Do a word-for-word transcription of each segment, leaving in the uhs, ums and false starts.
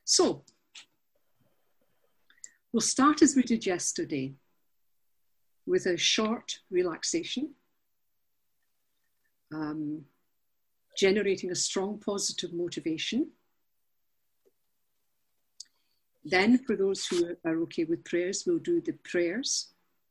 So, we'll start as we did yesterday with a short relaxation, um, generating a strong positive motivation. Then, for those who are okay with prayers, we'll do the prayers.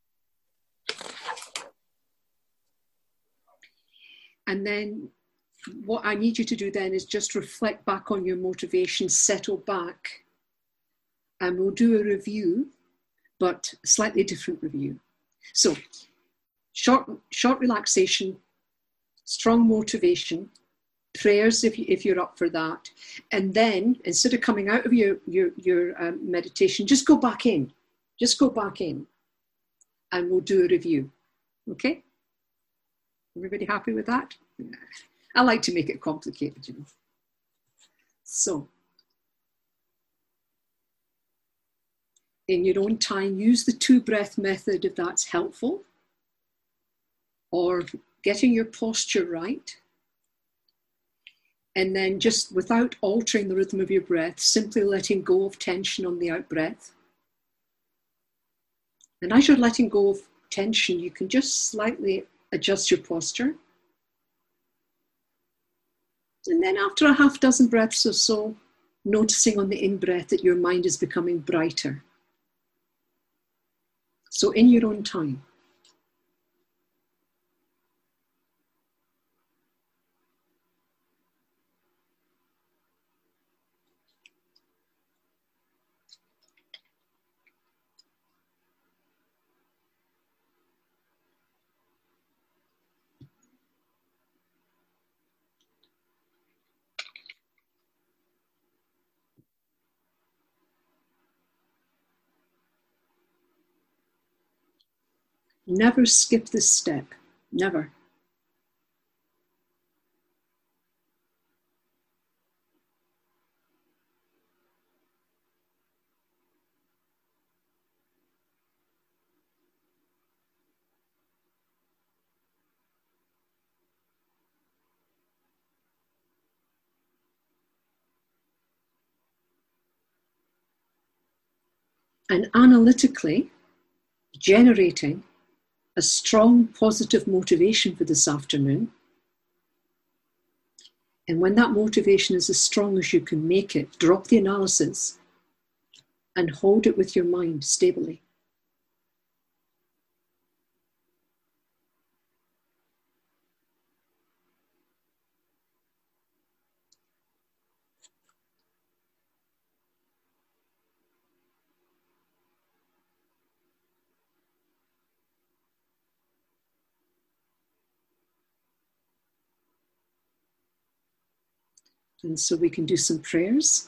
And then what I need you to do then is just reflect back on your motivation, settle back, and we'll do a review, but slightly different review. So, short, short relaxation, strong motivation, prayers if, you, if you're up for that. And then, instead of coming out of your, your, your um, meditation, just go back in. Just go back in. And we'll do a review. Okay? Everybody happy with that? Yeah. I like to make it complicated, you know. So, in your own time, use the two breath method if that's helpful, or getting your posture right. And then just without altering the rhythm of your breath, simply letting go of tension on the out breath. And as you're letting go of tension, you can just slightly adjust your posture. And then after a half dozen breaths or so, noticing on the in-breath that your mind is becoming brighter. So in your own time. Never skip this step, never. And analytically, generating a strong positive motivation for this afternoon. And when that motivation is as strong as you can make it, drop the analysis and hold it with your mind stably. And so we can do some prayers.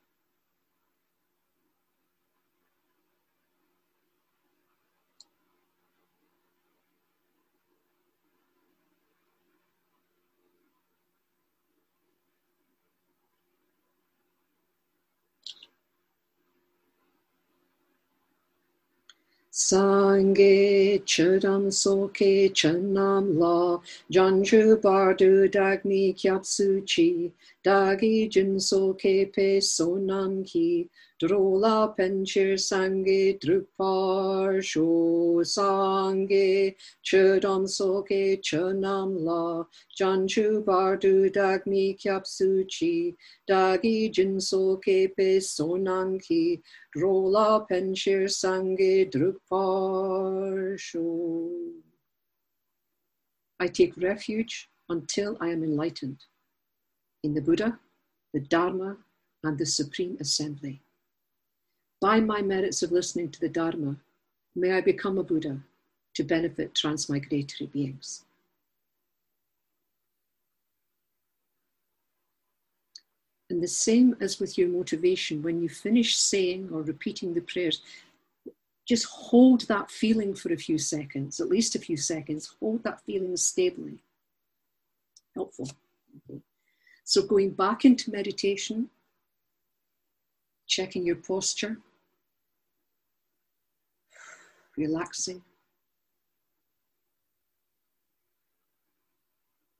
Sangye chudam soke chanam la janju bardu dagni kyapsu chi dagi jin soke pe sonam ki drola penchir sangye drupar sho sangye chudam soke chanam la janju bardu dagni kyapsu chi dagi jin soke pe sonam ki Rola penshir sange drupar sho. I take refuge until I am enlightened in the Buddha, the Dharma, and the Supreme Assembly. By my merits of listening to the Dharma, may I become a Buddha to benefit transmigratory beings. And the same as with your motivation, when you finish saying or repeating the prayers, just hold that feeling for a few seconds, at least a few seconds. Hold that feeling stably. Helpful. Okay. So going back into meditation, checking your posture, relaxing.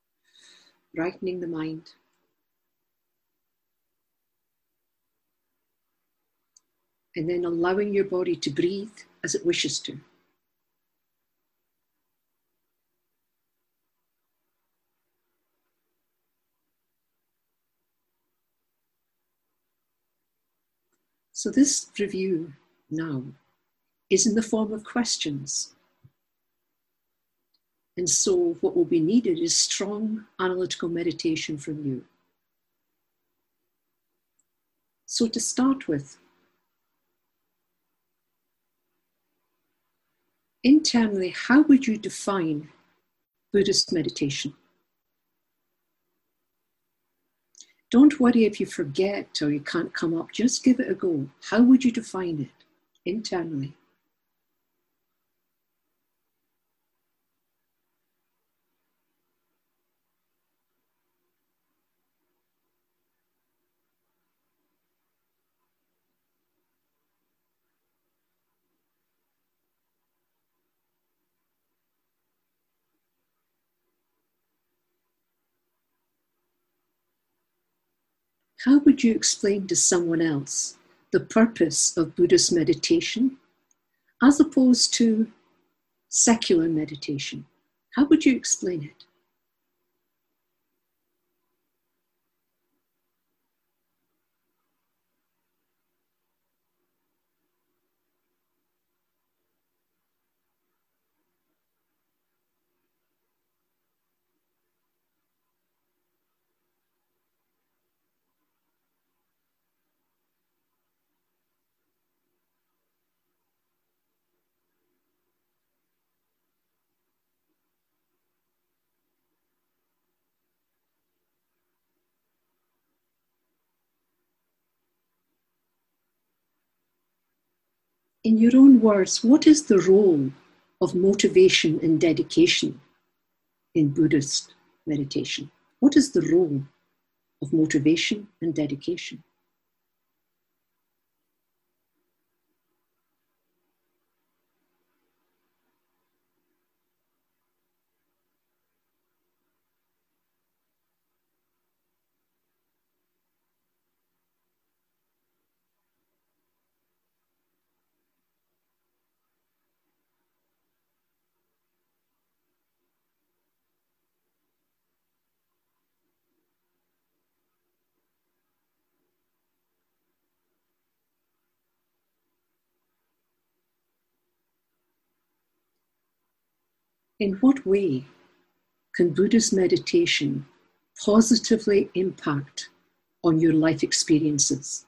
Brightening the mind. and then allowing your body to breathe as it wishes to. So this review now is in the form of questions. And so what will be needed is strong analytical meditation from you. So to start with, internally, how would you define Buddhist meditation? Don't worry if you forget or you can't come up, just give it a go. How would you define it internally? How would you explain to someone else the purpose of Buddhist meditation as opposed to secular meditation? How would you explain it? In your own words, what is the role of motivation and dedication in Buddhist meditation? What is the role of motivation and dedication? In what way can Buddhist meditation positively impact on your life experiences?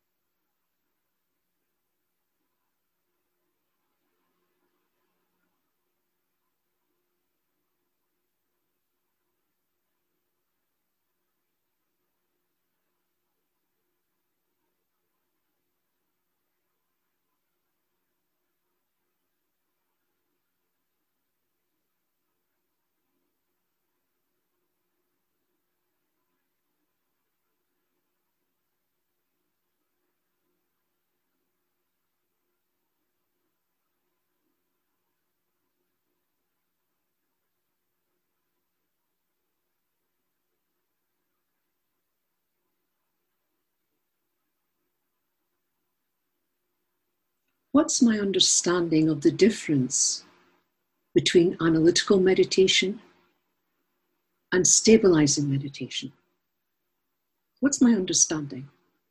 What's my understanding of the difference between analytical meditation and stabilizing meditation? What's my understanding?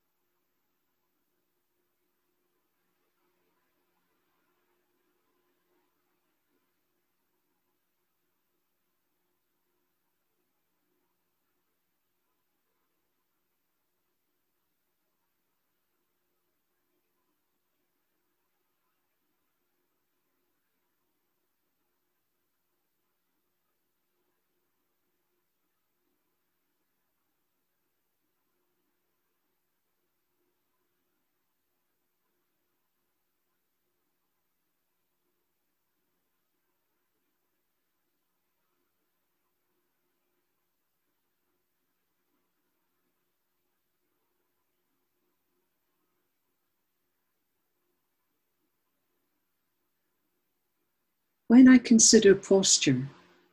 When I consider posture,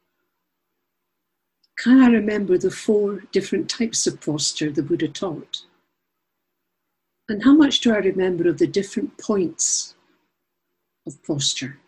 can I remember the four different types of posture the Buddha taught? And how much do I remember of the different points of posture?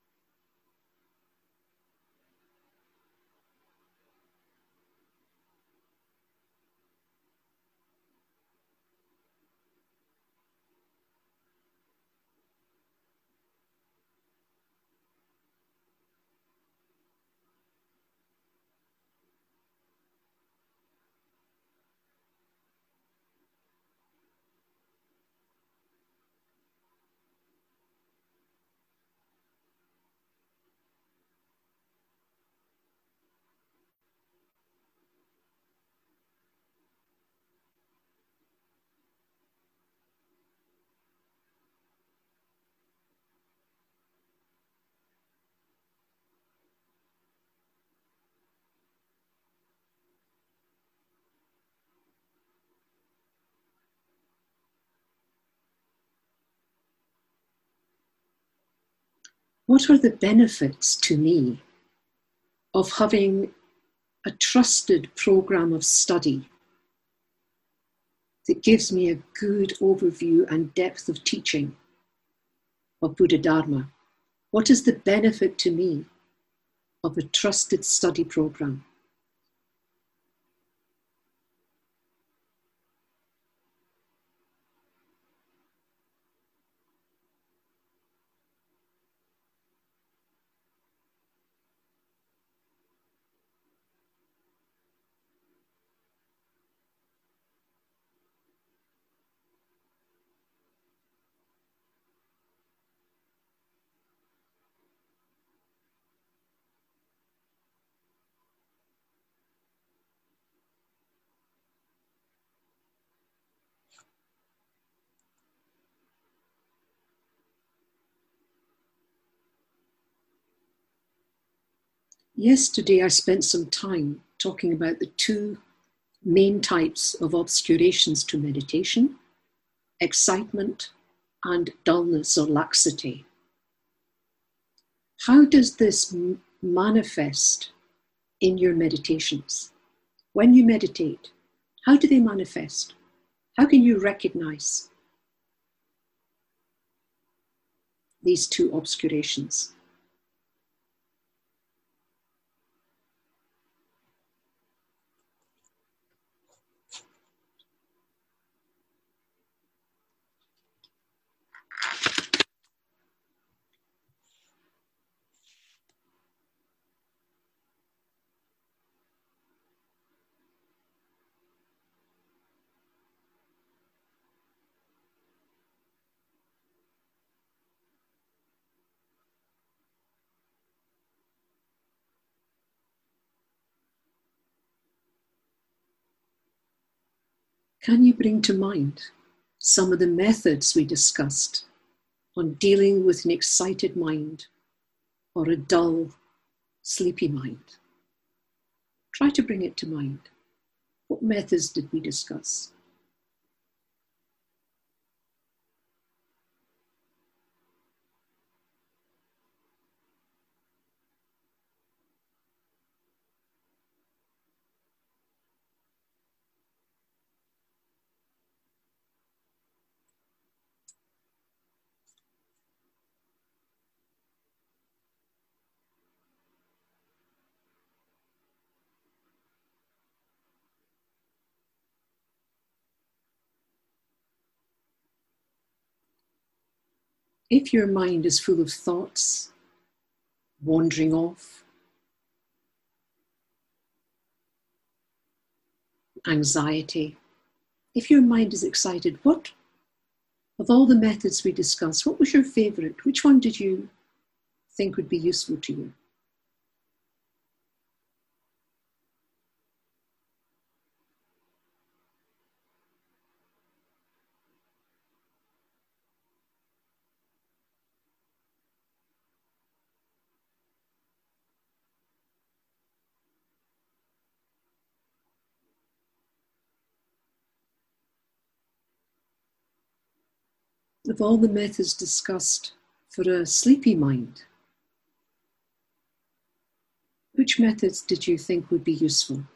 What are the benefits to me of having a trusted program of study that gives me a good overview and depth of teaching of Buddha Dharma? What is the benefit to me of a trusted study program? Yesterday, I spent some time talking about the two main types of obscurations to meditation: excitement and dullness or laxity. How does this m- manifest in your meditations? When you meditate, how do they manifest? How can you recognize these two obscurations? Can you bring to mind some of the methods we discussed on dealing with an excited mind or a dull, sleepy mind? Try to bring it to mind. What methods did we discuss? If your mind is full of thoughts, wandering off, anxiety, if your mind is excited, what, of all the methods we discussed, what was your favorite? Which one did you think would be useful to you? Of all the methods discussed for a sleepy mind, which methods did you think would be useful?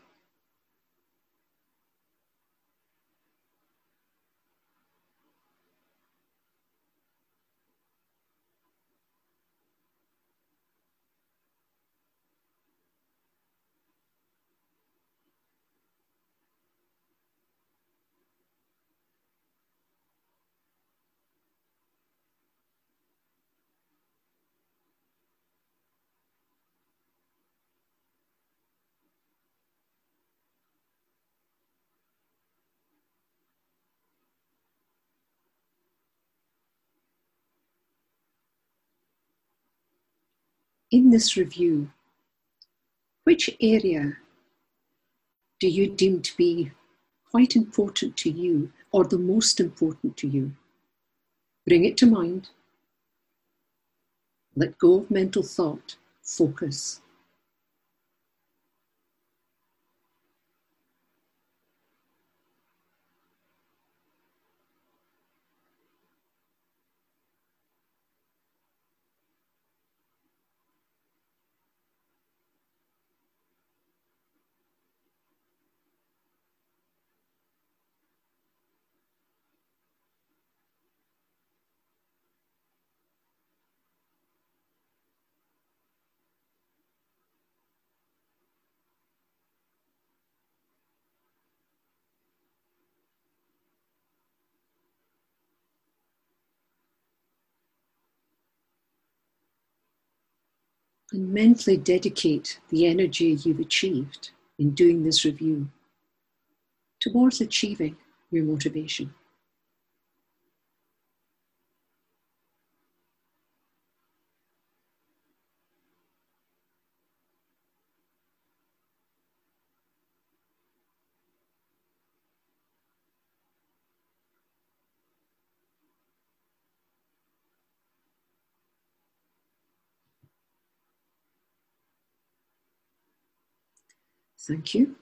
in this review, which area do you deem to be quite important to you or the most important to you? Bring it to mind. Let go of mental thought. Focus. And mentally dedicate the energy you've achieved in doing this review towards achieving your motivation. Thank you.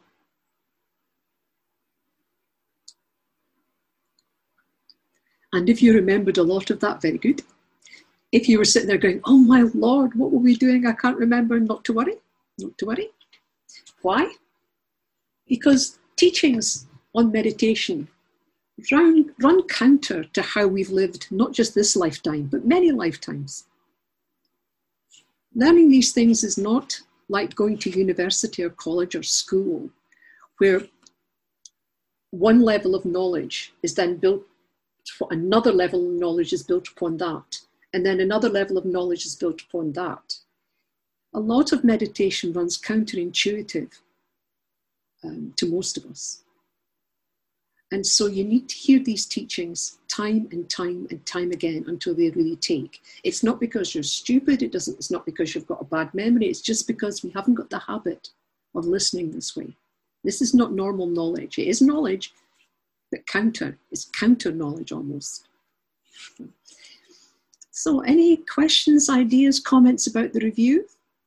And if you remembered a lot of that, very good. If you were sitting there going, oh my Lord, what were we doing? I can't remember. Not to worry, not to worry. Why? Because teachings on meditation run, run counter to how we've lived, not just this lifetime, but many lifetimes. Learning these things is not like going to university or college or school, where one level of knowledge is then built, another level of knowledge is built upon that, and then another level of knowledge is built upon that. A lot of meditation runs counterintuitive um, to most of us. And so you need to hear these teachings time and time and time again until they really take. It's not because you're stupid. It doesn't, it's not because you've got a bad memory. It's just because we haven't got the habit of listening this way. This is not normal knowledge. It is knowledge, but counter. It's counter knowledge almost. So any questions, ideas, comments about the review?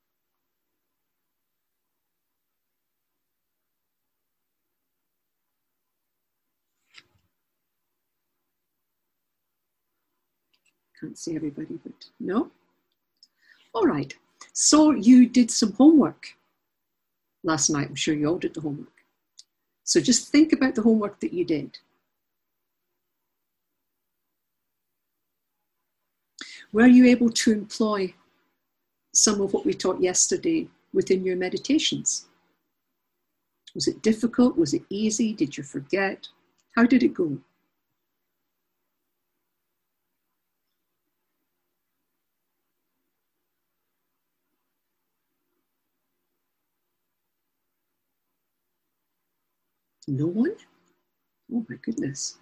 Can't see everybody, but no? All right. So you did some homework last night. I'm sure you all did the homework. So just think about the homework that you did. Were you able to employ some of what we taught yesterday within your meditations? Was it difficult? Was it easy? Did you forget? How did it go? No one? Oh my goodness.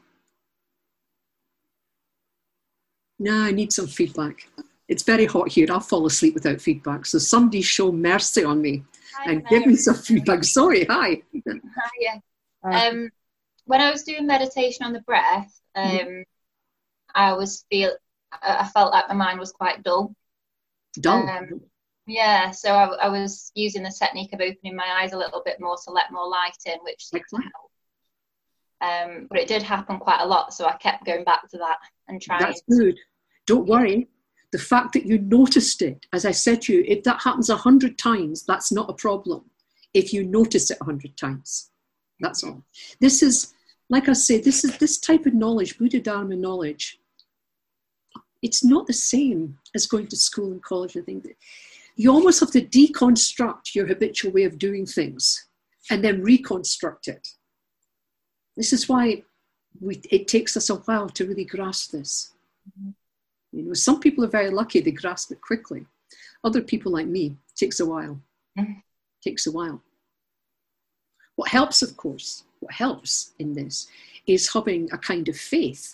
Nah, I need some feedback. It's very hot here. I'll fall asleep without feedback. So somebody show mercy on me hi, and Mary. Give me some feedback. Sorry, hi. Hi, yeah. Um, when I was doing meditation on the breath, um, mm-hmm. I was feel I felt like my mind was quite dull. Dull? Um, yeah, so I, I was using the technique of opening my eyes a little bit more to let more light in, which seemed to help. Um, but it did happen quite a lot, so I kept going back to that and trying. That's good. Don't worry. The fact that you noticed it, as I said to you, if that happens a hundred times, that's not a problem. If you notice it a hundred times, that's all. This is, like I say, this is this type of knowledge, Buddha Dharma knowledge. It's not the same as going to school and college. I think that you almost have to deconstruct your habitual way of doing things and then reconstruct it. This is why we, it takes us a while to really grasp this. Mm-hmm. You know, some people are very lucky, they grasp it quickly. Other people like me, it takes a while. Mm-hmm. It takes a while. What helps, of course, what helps in this is having a kind of faith.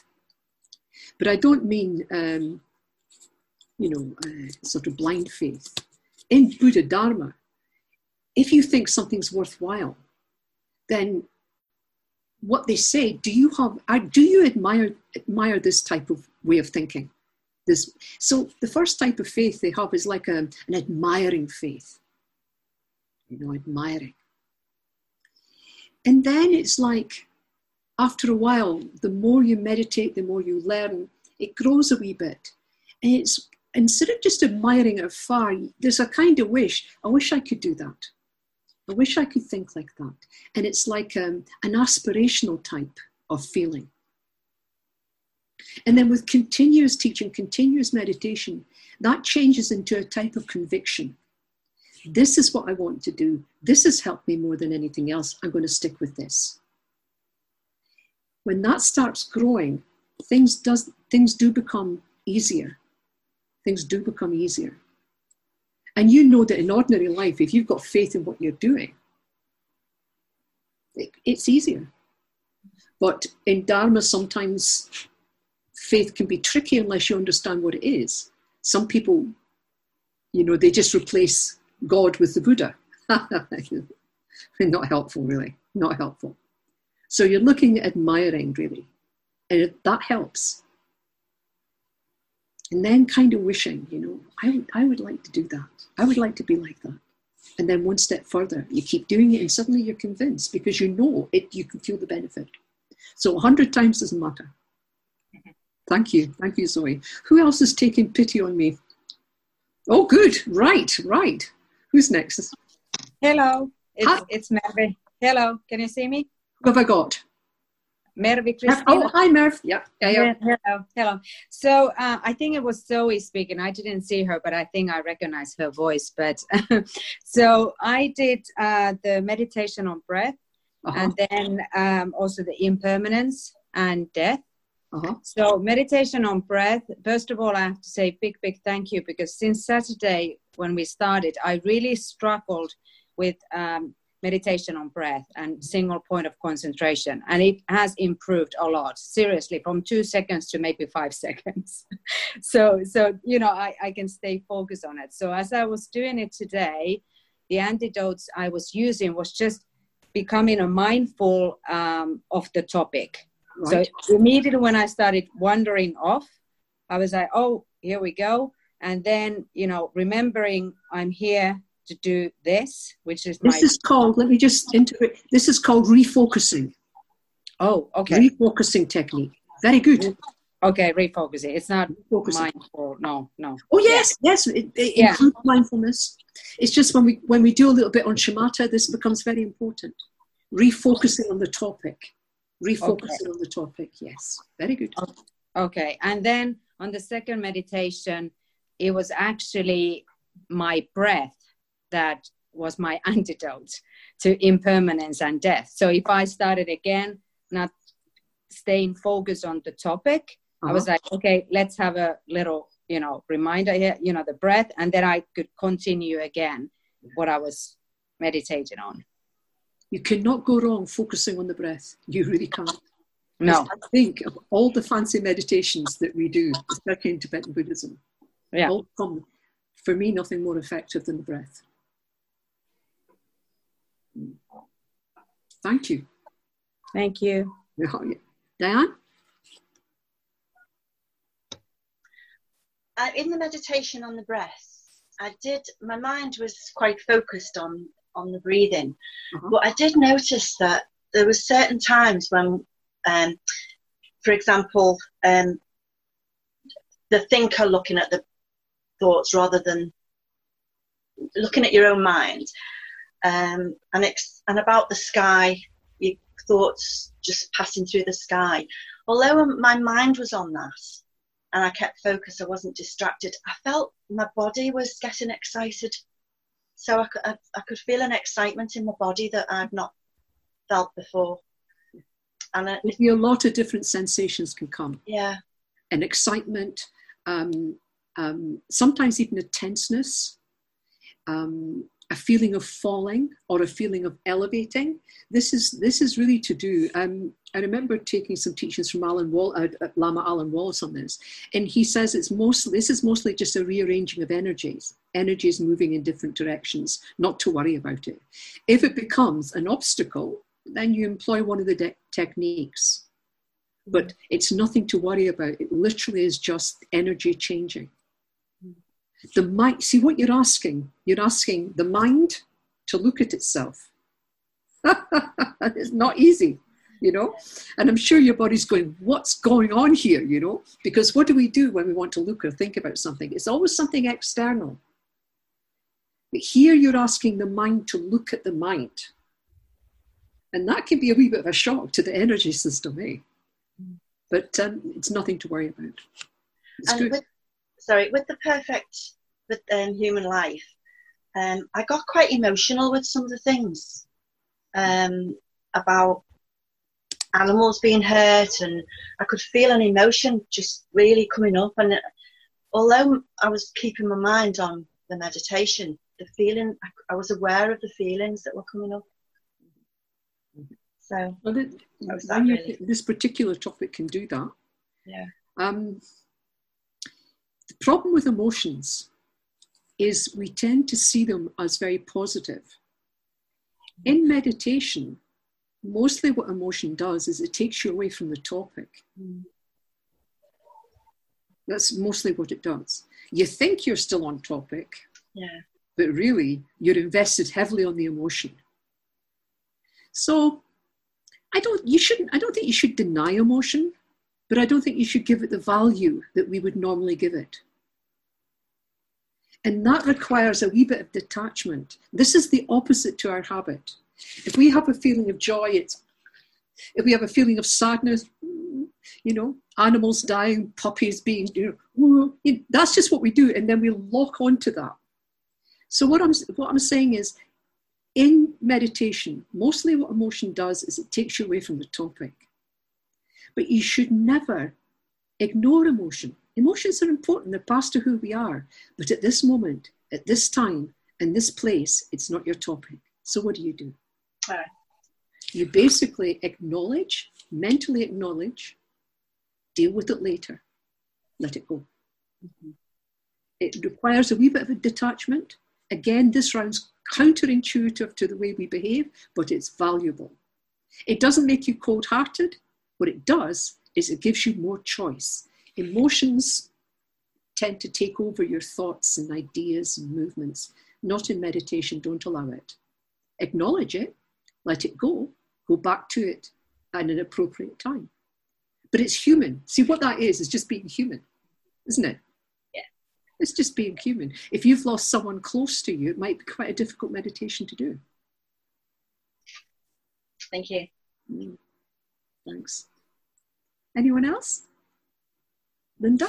But I don't mean, um, you know, uh, sort of blind faith. in Buddha Dharma, if you think something's worthwhile, then what they say, do you have, do you admire, admire this type of way of thinking? This, so the first type of faith they have is like a, an admiring faith, you know, admiring. And then it's like, after a while, the more you meditate, the more you learn, it grows a wee bit. And it's, instead of just admiring it afar, there's a kind of wish, I wish I could do that. I wish I could think like that. And it's like um, an aspirational type of feeling. And then with continuous teaching, continuous meditation, that changes into a type of conviction. This is what I want to do. This has helped me more than anything else. I'm going to stick with this. When that starts growing, things, does, things do become easier. Things do become easier. And you know that in ordinary life, if you've got faith in what you're doing, it, it's easier. But in Dharma, sometimes faith can be tricky unless you understand what it is. Some people, you know, they just replace God with the Buddha. Not helpful, really. Not helpful. So you're looking at admiring, really. And that helps. And then kind of wishing, you know, I would, I would like to do that. I would like to be like that. And then one step further, you keep doing it and suddenly you're convinced because you know it, you can feel the benefit. So a hundred times doesn't matter. Thank you. Thank you, Zoe. Who else is taking pity on me? Oh, good. Right, right. Who's next? Hello. It's, Hi. it's Merve. Hello. Can you see me? Who have I got? Merve Christina. Oh, hi, Merv. Yeah, yeah, yeah. Yeah, hello, hello. So uh, I think it was Zoe speaking. I didn't see her, but I think I recognize her voice. But so I did uh, the meditation on breath, uh-huh. and then um, also the impermanence and death. Uh-huh. So meditation on breath. First of all, I have to say big, big thank you because since Saturday when we started, I really struggled with um, meditation on breath and single point of concentration. And it has improved a lot, seriously, from two seconds to maybe five seconds. so, so you know, I, I can stay focused on it. So as I was doing it today, the antidotes I was using was just becoming a mindful um, of the topic. Right. So immediately when I started wandering off, I was like, oh, here we go. And then, you know, remembering I'm here to do this, which is this my... is called, let me just integrate, this is called refocusing. Oh, okay. Refocusing technique. Very good. Okay, refocusing. It's not refocusing. Mindful. No, no. Oh, yes, yeah. yes. It, it yeah. includes mindfulness. It's just when we when we do a little bit on shamatha, this becomes very important. Refocusing on the topic. Refocusing okay. on the topic, yes. Very good. Okay, and then on the second meditation, it was actually my breath that was my antidote to impermanence and death. So if I started again, not staying focused on the topic, uh-huh. I was like, okay, let's have a little, you know, reminder here, you know, the breath, and then I could continue again what I was meditating on. You cannot go wrong focusing on the breath. You really can't. No. I think of all the fancy meditations that we do, especially in Tibetan Buddhism, yeah. all come, for me, nothing more effective than the breath. Thank you. Thank you. Diane? Uh, in the meditation on the breath, I did, my mind was quite focused on, on the breathing, uh-huh. but I did notice that there were certain times when, um, for example, um, the thinker looking at the thoughts rather than looking at your own mind, um, and, ex- and about the sky, your thoughts just passing through the sky. Although my mind was on that and I kept focused, I wasn't distracted, I felt my body was getting excited. So I could, I, I could feel an excitement in my body that I've not felt before. And it, a lot of different sensations can come. Yeah. An excitement, um, um, sometimes even a tenseness, um, a feeling of falling or a feeling of elevating. This is this is really to do. Um, I remember taking some teachings from Alan Wall, uh, Lama Alan Wallace on this, and he says it's mostly, this is mostly just a rearranging of energies, energies moving in different directions, not to worry about it. If it becomes an obstacle, then you employ one of the de- techniques. But it's nothing to worry about. It literally is just energy changing. The mind, see what you're asking? You're asking the mind to look at itself. It's not easy, you know? And I'm sure your body's going, what's going on here, you know? Because what do we do when we want to look or think about something? It's always something external. But here you're asking the mind to look at the mind. And that can be a wee bit of a shock to the energy system, eh? But um, it's nothing to worry about. It's and good. With, sorry, with the perfect with um, human life, um, I got quite emotional with some of the things um, about animals being hurt, and I could feel an emotion just really coming up. And although I was keeping my mind on the meditation, the feeling, I, I was aware of the feelings that were coming up. So well, it, that really? This particular topic can do that. Yeah. Um, the problem with emotions is we tend to see them as very positive. In meditation, mostly what emotion does is it takes you away from the topic. Mm. That's mostly what it does. You think you're still on topic, yeah, but really you're invested heavily on the emotion. So I don't, you shouldn't, I don't think you should deny emotion, but I don't think you should give it the value that we would normally give it. And that requires a wee bit of detachment. This is the opposite to our habit. If we have a feeling of joy, it's, if we have a feeling of sadness, you know, animals dying, puppies being, you know, that's just what we do. And then we lock onto that. So what I'm, what I'm saying is, in meditation, mostly what emotion does is it takes you away from the topic. But you should never ignore emotion. Emotions are important, they're part of who we are. But at this moment, at this time, in this place, it's not your topic. So what do you do? All right. You basically acknowledge, mentally acknowledge, deal with it later, let it go. Mm-hmm. It requires a wee bit of a detachment. Again, this round's counterintuitive to the way we behave, but it's valuable. It doesn't make you cold-hearted. What it does is it gives you more choice. Emotions tend to take over your thoughts and ideas and movements. Not in meditation, don't allow it. Acknowledge it, let it go, go back to it at an appropriate time. But it's human. See, what that is, is just being human, isn't it? It's just being human. If you've lost someone close to you, it might be quite a difficult meditation to do. Thank you. Mm. Thanks. Anyone else? Linda?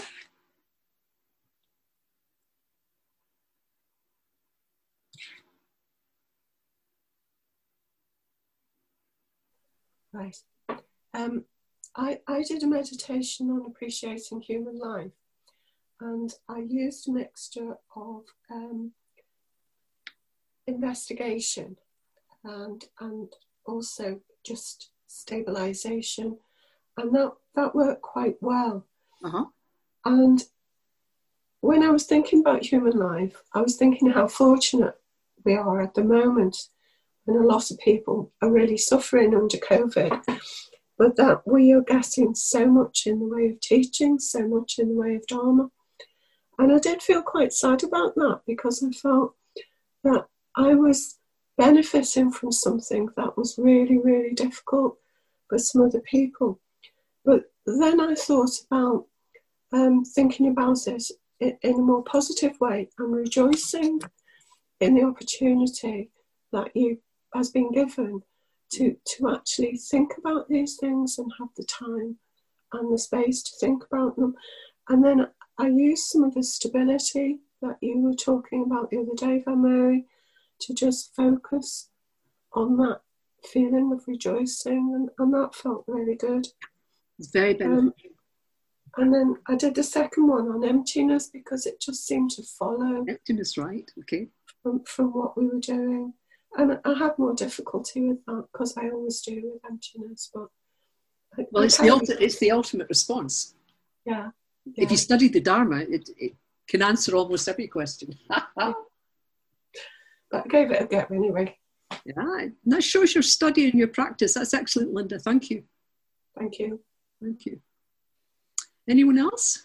Right. Um, I, I did a meditation on appreciating human life. And I used a mixture of um, investigation and and also just stabilization, and that that worked quite well. Uh-huh. And when I was thinking about human life, I was thinking how fortunate we are at the moment, when a lot of people are really suffering under COVID, but that we are getting so much in the way of teaching, so much in the way of Dharma. And I did feel quite sad about that, because I felt that I was benefiting from something that was really, really difficult for some other people. But then I thought about um, thinking about it in a more positive way and rejoicing in the opportunity that you has been given to, to actually think about these things and have the time and the space to think about them. And then I used some of the stability that you were talking about the other day, Van-Mary, to just focus on that feeling of rejoicing, and, and that felt really good. It's very beneficial. Um, and then I did the second one on emptiness, because it just seemed to follow. Emptiness, right, okay. From, from what we were doing. And I had more difficulty with that, because I always do with emptiness, but Well, it's the, ulti- it's the ultimate response. Yeah. yeah. If you study the Dharma, it, it can answer almost every question. I gave it a go anyway. Yeah, and that shows your study and your practice. That's excellent, Linda. Thank you. Thank you. Thank you. Anyone else?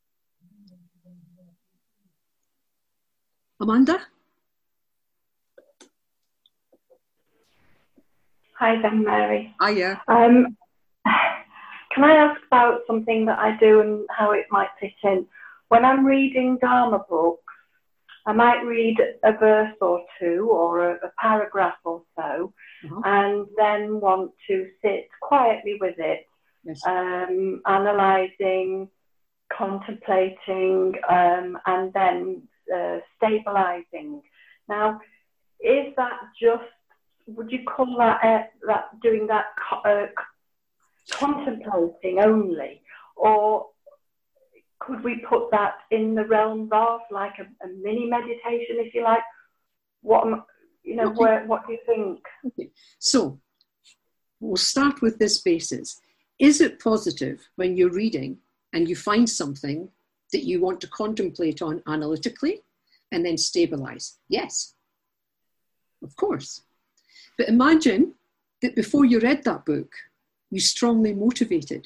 Amanda? Hi there, Mary. Hiya. Um, can I ask about something that I do and how it might fit in? When I'm reading Dharma books, I might read a verse or two or a, a paragraph or so, uh-huh. and then want to sit quietly with it, yes. um, analysing, contemplating, um, and then uh, stabilising. Now, is that just, would you call that, uh, that doing that uh, contemplating only, or could we put that in the realms of like a, a mini meditation, if you like? What, you know, okay. where, what do you think? Okay. So we'll start with this basis. Is it positive when you're reading and you find something that you want to contemplate on analytically and then stabilize? Yes, of course. But imagine that before you read that book, you strongly motivated.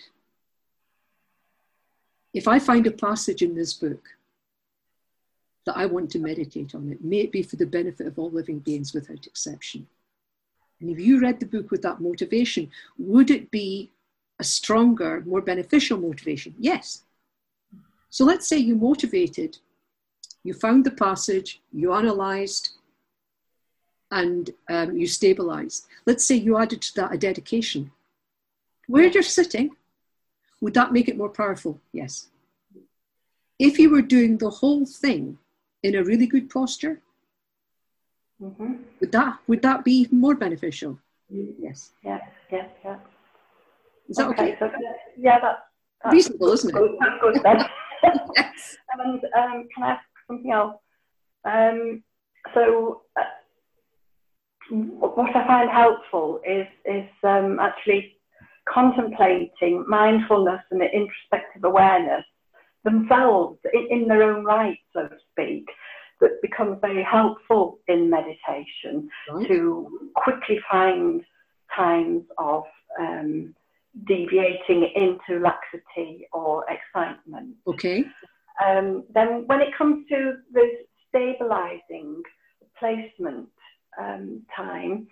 If I find a passage in this book that I want to meditate on it, may it be for the benefit of all living beings without exception. And if you read the book with that motivation, would it be a stronger, more beneficial motivation? Yes. So let's say you motivated, you found the passage, you analysed, and um, you stabilised. Let's say you added to that a dedication. Where you're sitting, would that make it more powerful? Yes. If you were doing the whole thing in a really good posture, mm-hmm. would that would that be more beneficial? Yes. Yes, yes, yes. Is that okay? okay? So, yeah, that's, that's reasonable, isn't it? Good, that's good then. Yes. And um, can I ask something else? Um, so, uh, what I find helpful is is um, actually contemplating mindfulness and introspective awareness themselves in, in their own right, so to speak, that becomes very helpful in meditation right. to quickly find times of um, deviating into laxity or excitement. Okay. Um, then when it comes to the stabilizing placement um, time,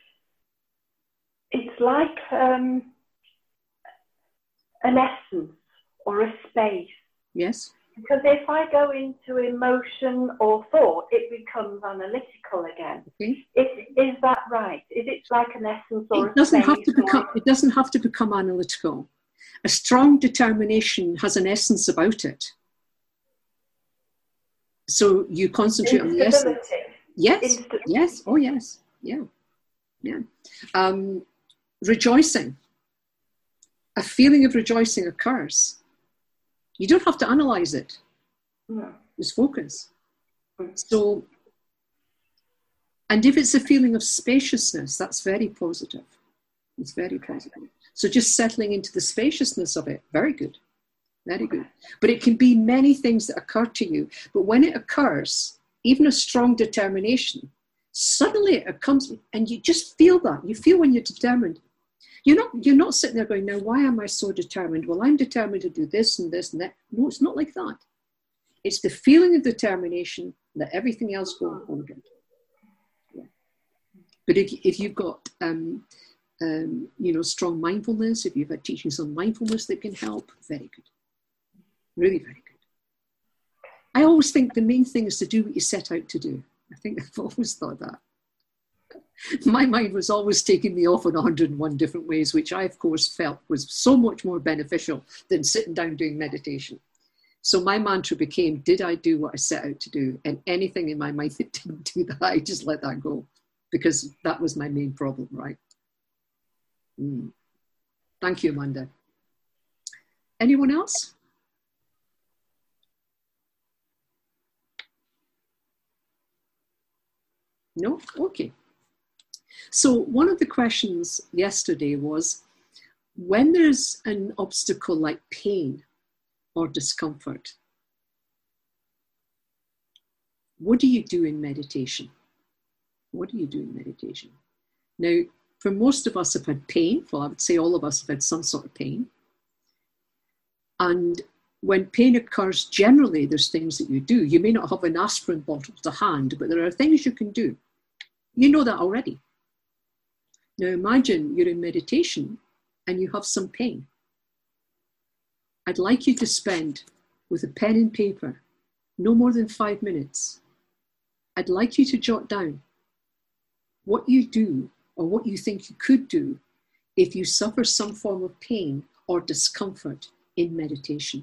it's like um, an essence or a space. Yes. Because if I go into emotion or thought, it becomes analytical again. Okay. Is, is that right? Is it like an essence or it a doesn't space? Have to become, it doesn't have to become analytical. A strong determination has an essence about it. So you concentrate on the essence. Yes. Instability. Yes. Oh, yes. Yeah. Yeah. Um, rejoicing. A feeling of rejoicing occurs. You don't have to analyze it. No. Just focus. So, and if it's a feeling of spaciousness, that's very positive. It's very positive. So just settling into the spaciousness of it, very good. Very good. But it can be many things that occur to you. But when it occurs, even a strong determination, suddenly it comes and you just feel that. You feel when you're determined. You're not, you're not sitting there going, now, why am I so determined? Well, I'm determined to do this and this and that. No, it's not like that. It's the feeling of determination that everything else goes on. Yeah. But if, if you've got, um, um, you know, strong mindfulness, if you've had teachings on mindfulness that can help, very good. Really very good. I always think the main thing is to do what you set out to do. I think I've always thought that. My mind was always taking me off in one hundred and one different ways, which I, of course, felt was so much more beneficial than sitting down doing meditation. So my mantra became, did I do what I set out to do? And anything in my mind that didn't do that, I just let that go, because that was my main problem, right? Mm. Thank you, Amanda. Anyone else? No? Okay. So one of the questions yesterday was, when there's an obstacle like pain or discomfort, what do you do in meditation? What do you do in meditation? Now, for most of us have had pain. Well, I would say all of us have had some sort of pain. And when pain occurs, generally there's things that you do. You may not have an aspirin bottle to hand, but there are things you can do. You know that already. Now imagine you're in meditation and you have some pain. I'd like you to spend, with a pen and paper, no more than five minutes. I'd like you to jot down what you do or what you think you could do if you suffer some form of pain or discomfort in meditation.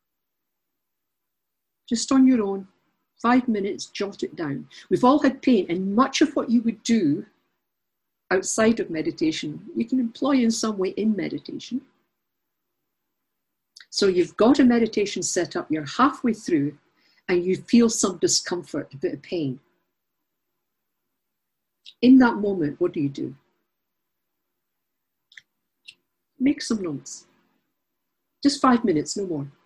Just on your own, five minutes, jot it down. We've all had pain, and much of what you would do outside of meditation, you can employ in some way in meditation. So you've got a meditation set up, you're halfway through, and you feel some discomfort, a bit of pain. In that moment, what do you do? Make some notes. Just five minutes, no more.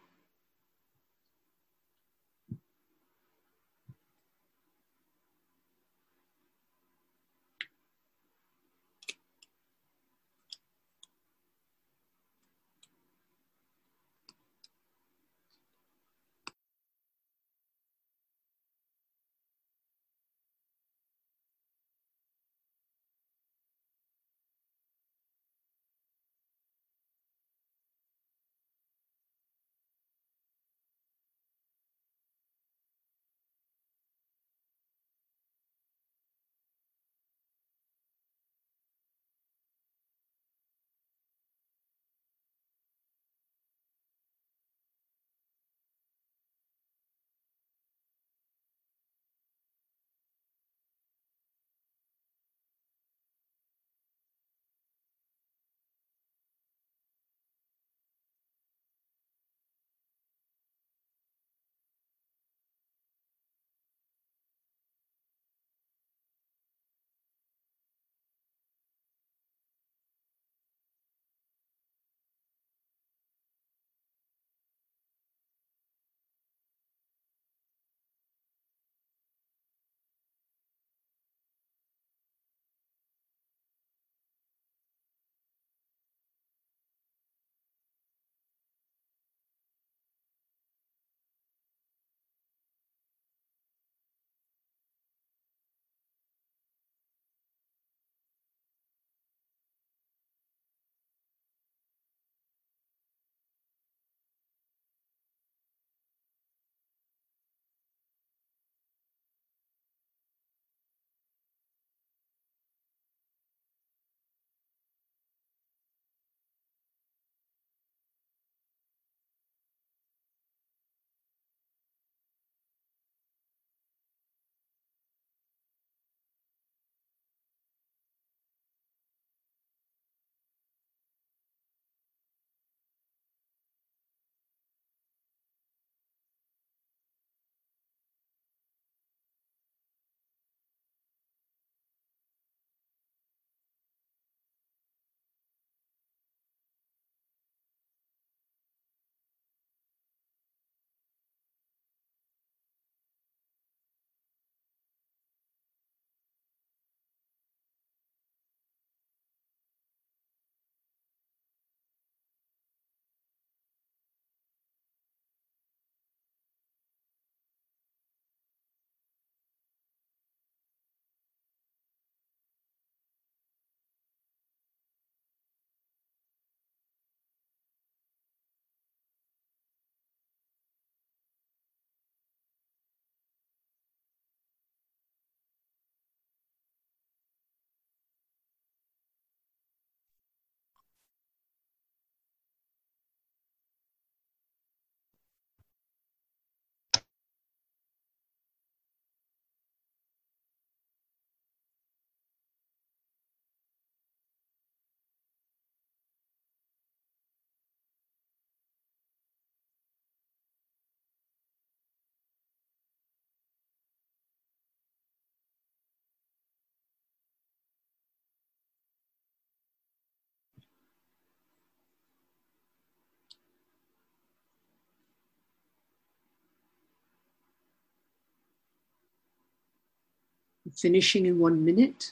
Finishing in one minute.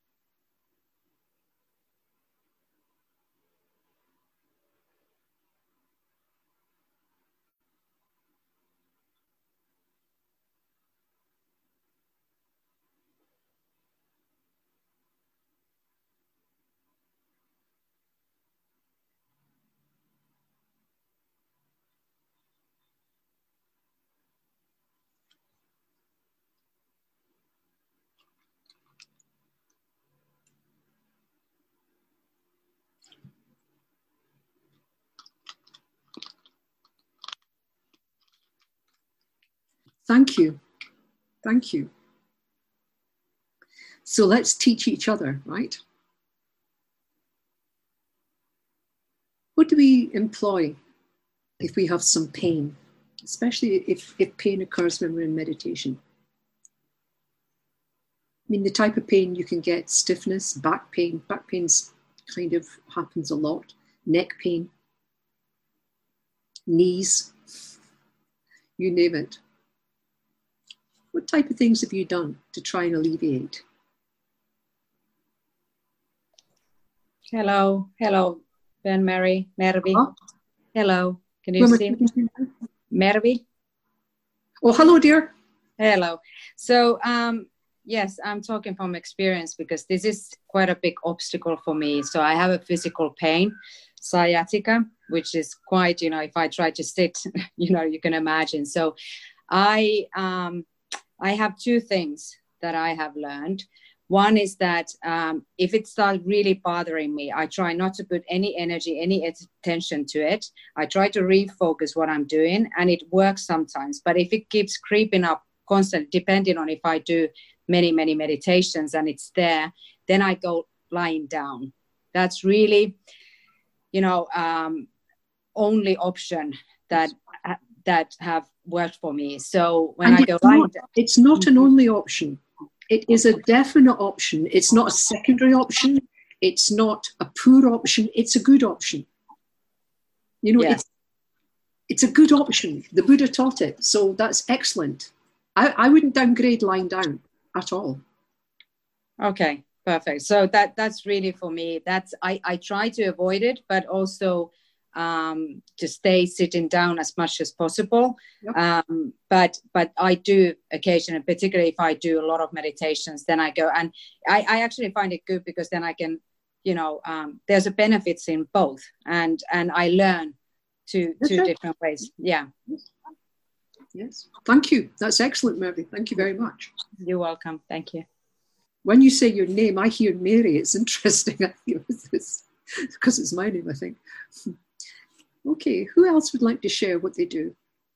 Thank you. Thank you. So let's teach each other, right? What do we employ if we have some pain, especially if, if pain occurs when we're in meditation? I mean, the type of pain you can get, stiffness, back pain. Back pain's kind of happens a lot. Neck pain, knees, you name it. What type of things have you done to try and alleviate? Hello, hello, Ben, Mary, Mervi. Huh? Hello, can you Who see me? Mervi? Oh, hello, dear. Hello. So, um, yes, I'm talking from experience because this is quite a big obstacle for me. So I have a physical pain, sciatica, which is quite, you know, if I try to sit, you know, you can imagine. So I, um, I have two things that I have learned. One is that um, if it starts really bothering me, I try not to put any energy, any attention to it. I try to refocus what I'm doing, and it works sometimes. But if it keeps creeping up constantly, depending on if I do many, many meditations and it's there, then I go lying down. That's really, you know, um, only option that that have worked for me. So when and I go lying not, down, it's not an only option. It is a definite option. It's not a secondary option. It's not a poor option. It's a good option. You know, yeah. it's it's a good option. The Buddha taught it. So that's excellent. I, I wouldn't downgrade lying down at all. Okay, perfect. So that that's really for me. That's I, I try to avoid it, but also um, to stay sitting down as much as possible. Yep. Um, but but I do occasionally, particularly if I do a lot of meditations, then I go and I, I actually find it good because then I can, you know, um, there's a benefits in both, and and I learn two two right. different ways. Yeah. Yes. Thank you. That's excellent, Mervi. Thank you very much. You're welcome. Thank you. When you say your name, I hear Mary. It's interesting. It's because it's my name, I think. Okay, who else would like to share what they do?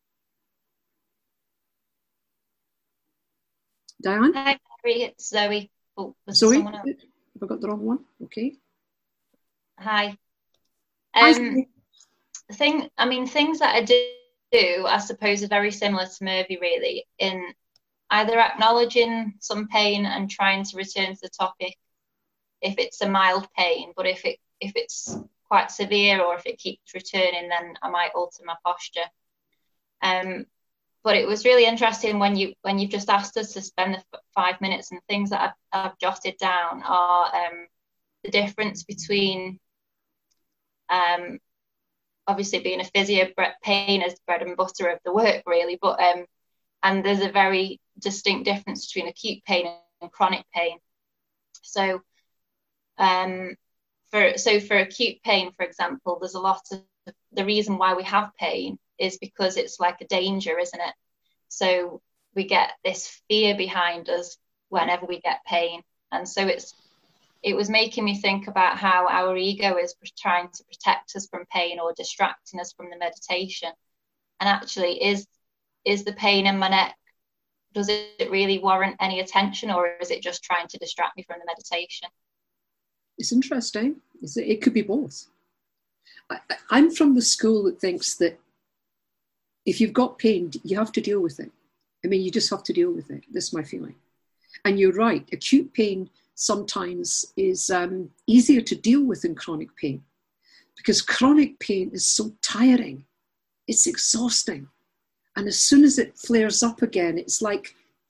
Diane? Hi, Mary, it's Zoe. Oh, Zoe? Have I got the wrong one? Okay. Hi. Um, Hi, Zoe. The thing, I mean, things that I do, I suppose, are very similar to Mervi, really, in either acknowledging some pain and trying to return to the topic if it's a mild pain, but if it if it's quite severe or if it keeps returning, then I might alter my posture. Um, but it was really interesting when you when you've just asked us to spend the five minutes, and things that I've, I've jotted down are um, the difference between um, obviously being a physio, pain is bread and butter of the work, really, but um, and there's a very distinct difference between acute pain and chronic pain. So um, for so for acute pain, for example, there's a lot of the reason why we have pain is because it's like a danger, isn't it? So we get this fear behind us whenever we get pain, and so it's it was making me think about how our ego is trying to protect us from pain or distracting us from the meditation. And actually, is is the pain in my neck, does it really warrant any attention, or is it just trying to distract me from the meditation? It's interesting. It could be both. I, I'm from the school that thinks that if you've got pain, you have to deal with it. I mean, you just have to deal with it. This is my feeling. And you're right. Acute pain sometimes is um, easier to deal with than chronic pain, because chronic pain is so tiring. It's exhausting. And as soon as it flares up again, it's like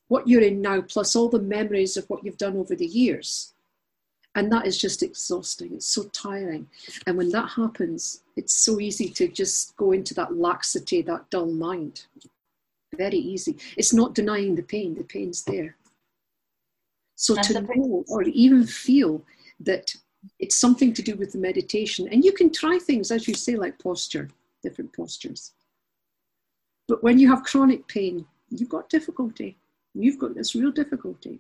what you're in now, plus all the memories of what you've done over the years. And that is just exhausting. It's so tiring. And when that happens, it's so easy to just go into that laxity, that dull mind. Very easy. It's not denying the pain. The pain's there. So That's to know or even feel that it's something to do with the meditation. And you can try things, as you say, like posture, different postures. But when you have chronic pain, you've got difficulty. You've got this real difficulty.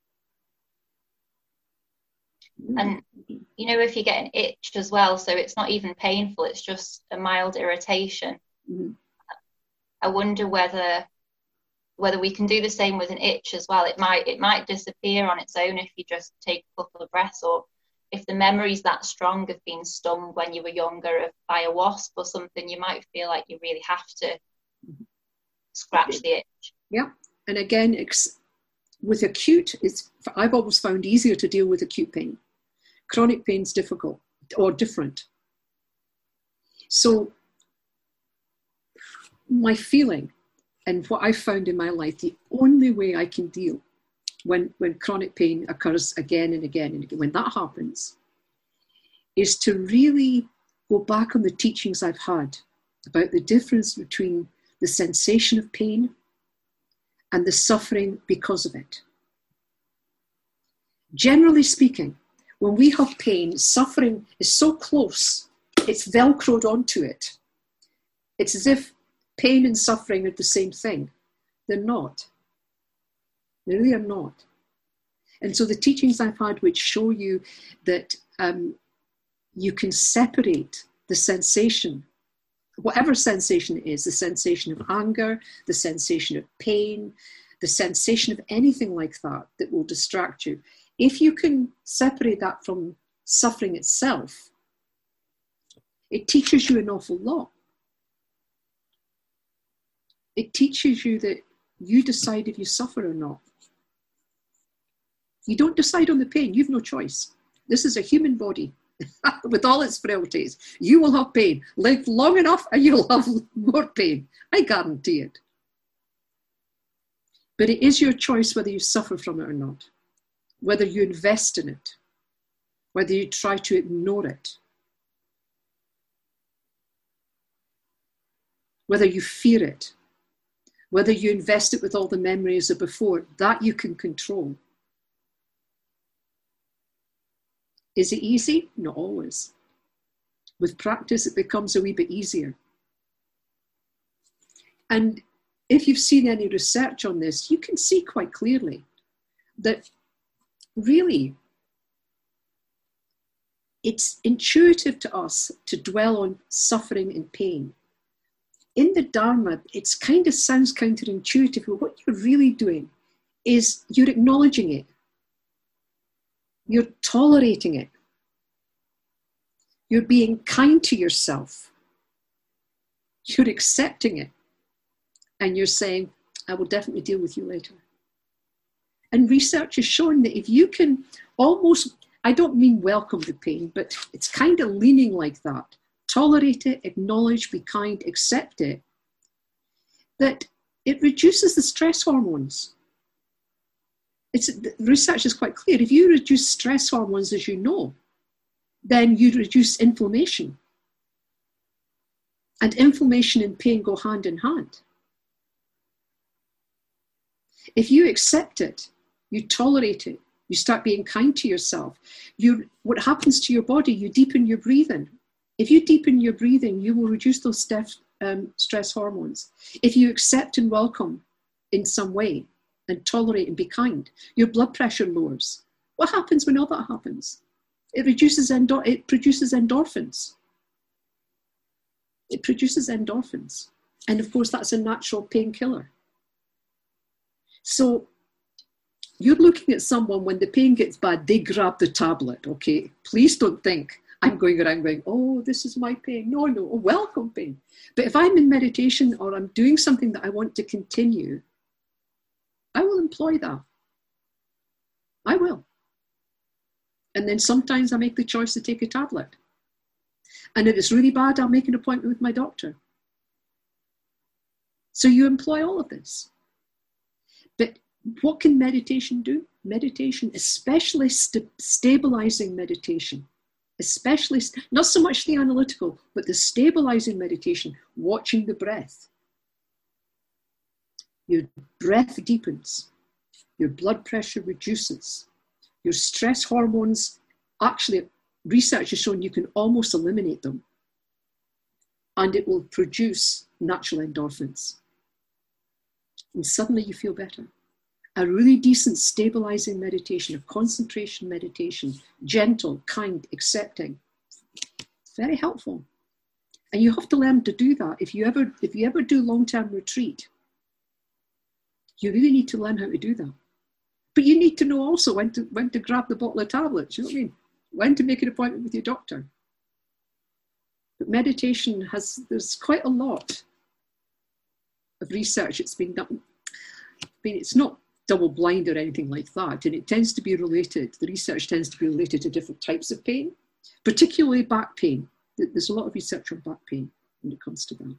And, you know, if you get an itch as well, so it's not even painful, it's just a mild irritation. Mm-hmm. I wonder whether whether we can do the same with an itch as well. It might it might disappear on its own if you just take a couple of breaths, or if the memory's that strong of being stung when you were younger by a wasp or something, you might feel like you really have to scratch the itch. Yeah, and again, ex- with acute, it's I've always found easier to deal with acute pain. Chronic pain's difficult or different. So my feeling and what I've found in my life, the only way I can deal when, when chronic pain occurs again and again and again, when that happens, is to really go back on the teachings I've had about the difference between the sensation of pain and the suffering because of it. Generally speaking, when we have pain, suffering is so close, it's velcroed onto it. It's as if pain and suffering are the same thing. They're not. They really are not. And so the teachings I've had which show you that um, you can separate the sensation, whatever sensation it is, the sensation of anger, the sensation of pain, the sensation of anything like that that will distract you. If you can separate that from suffering itself, it teaches you an awful lot. It teaches you that you decide if you suffer or not. You don't decide on the pain. You've no choice. This is a human body with all its frailties. You will have pain. Live long enough and you'll have more pain. I guarantee it. But it is your choice whether you suffer from it or not. Whether you invest in it, whether you try to ignore it, whether you fear it, whether you invest it with all the memories of before, that you can control. Is it easy? Not always. With practice, it becomes a wee bit easier. And if you've seen any research on this, you can see quite clearly that really, it's intuitive to us to dwell on suffering and pain. In the Dharma, it kind of sounds counterintuitive, but what you're really doing is you're acknowledging it. You're tolerating it. You're being kind to yourself. You're accepting it. And you're saying, I will definitely deal with you later. And research has shown that if you can almost, I don't mean welcome the pain, but it's kind of leaning like that. Tolerate it, acknowledge, be kind, accept it, that it reduces the stress hormones. It's, the research is quite clear. If you reduce stress hormones, as you know, then you reduce inflammation. And inflammation and pain go hand in hand. If you accept it, you tolerate it, you start being kind to yourself. You, what happens to your body, you deepen your breathing. If you deepen your breathing, you will reduce those stress, um, stress hormones. If you accept and welcome in some way and tolerate and be kind, your blood pressure lowers. What happens when all that happens? It reduces endo- it produces endorphins. It produces endorphins. And of course, that's a natural painkiller. So you're looking at someone when the pain gets bad, they grab the tablet, okay? Please don't think I'm going around going, oh, this is my pain. No, no, oh, welcome pain. But if I'm in meditation or I'm doing something that I want to continue, I will employ that. I will. And then sometimes I make the choice to take a tablet. And if it's really bad, I'll make an appointment with my doctor. So you employ all of this. But what can meditation do? Meditation, especially st- stabilizing meditation, especially, st- not so much the analytical, but the stabilizing meditation, watching the breath. Your breath deepens, your blood pressure reduces, your stress hormones, actually, research has shown you can almost eliminate them, and it will produce natural endorphins. And suddenly you feel better. A really decent stabilizing meditation, a concentration meditation, gentle, kind, accepting, very helpful. And you have to learn to do that. If you ever, if you ever do long-term retreat, you really need to learn how to do that. But you need to know also when to, when to grab the bottle of tablets, you know what I mean? When to make an appointment with your doctor. But meditation has, there's quite a lot of research that's been done. I mean, it's not double-blind or anything like that, and it tends to be related, the research tends to be related to different types of pain, particularly back pain. There's a lot of research on back pain when it comes to that.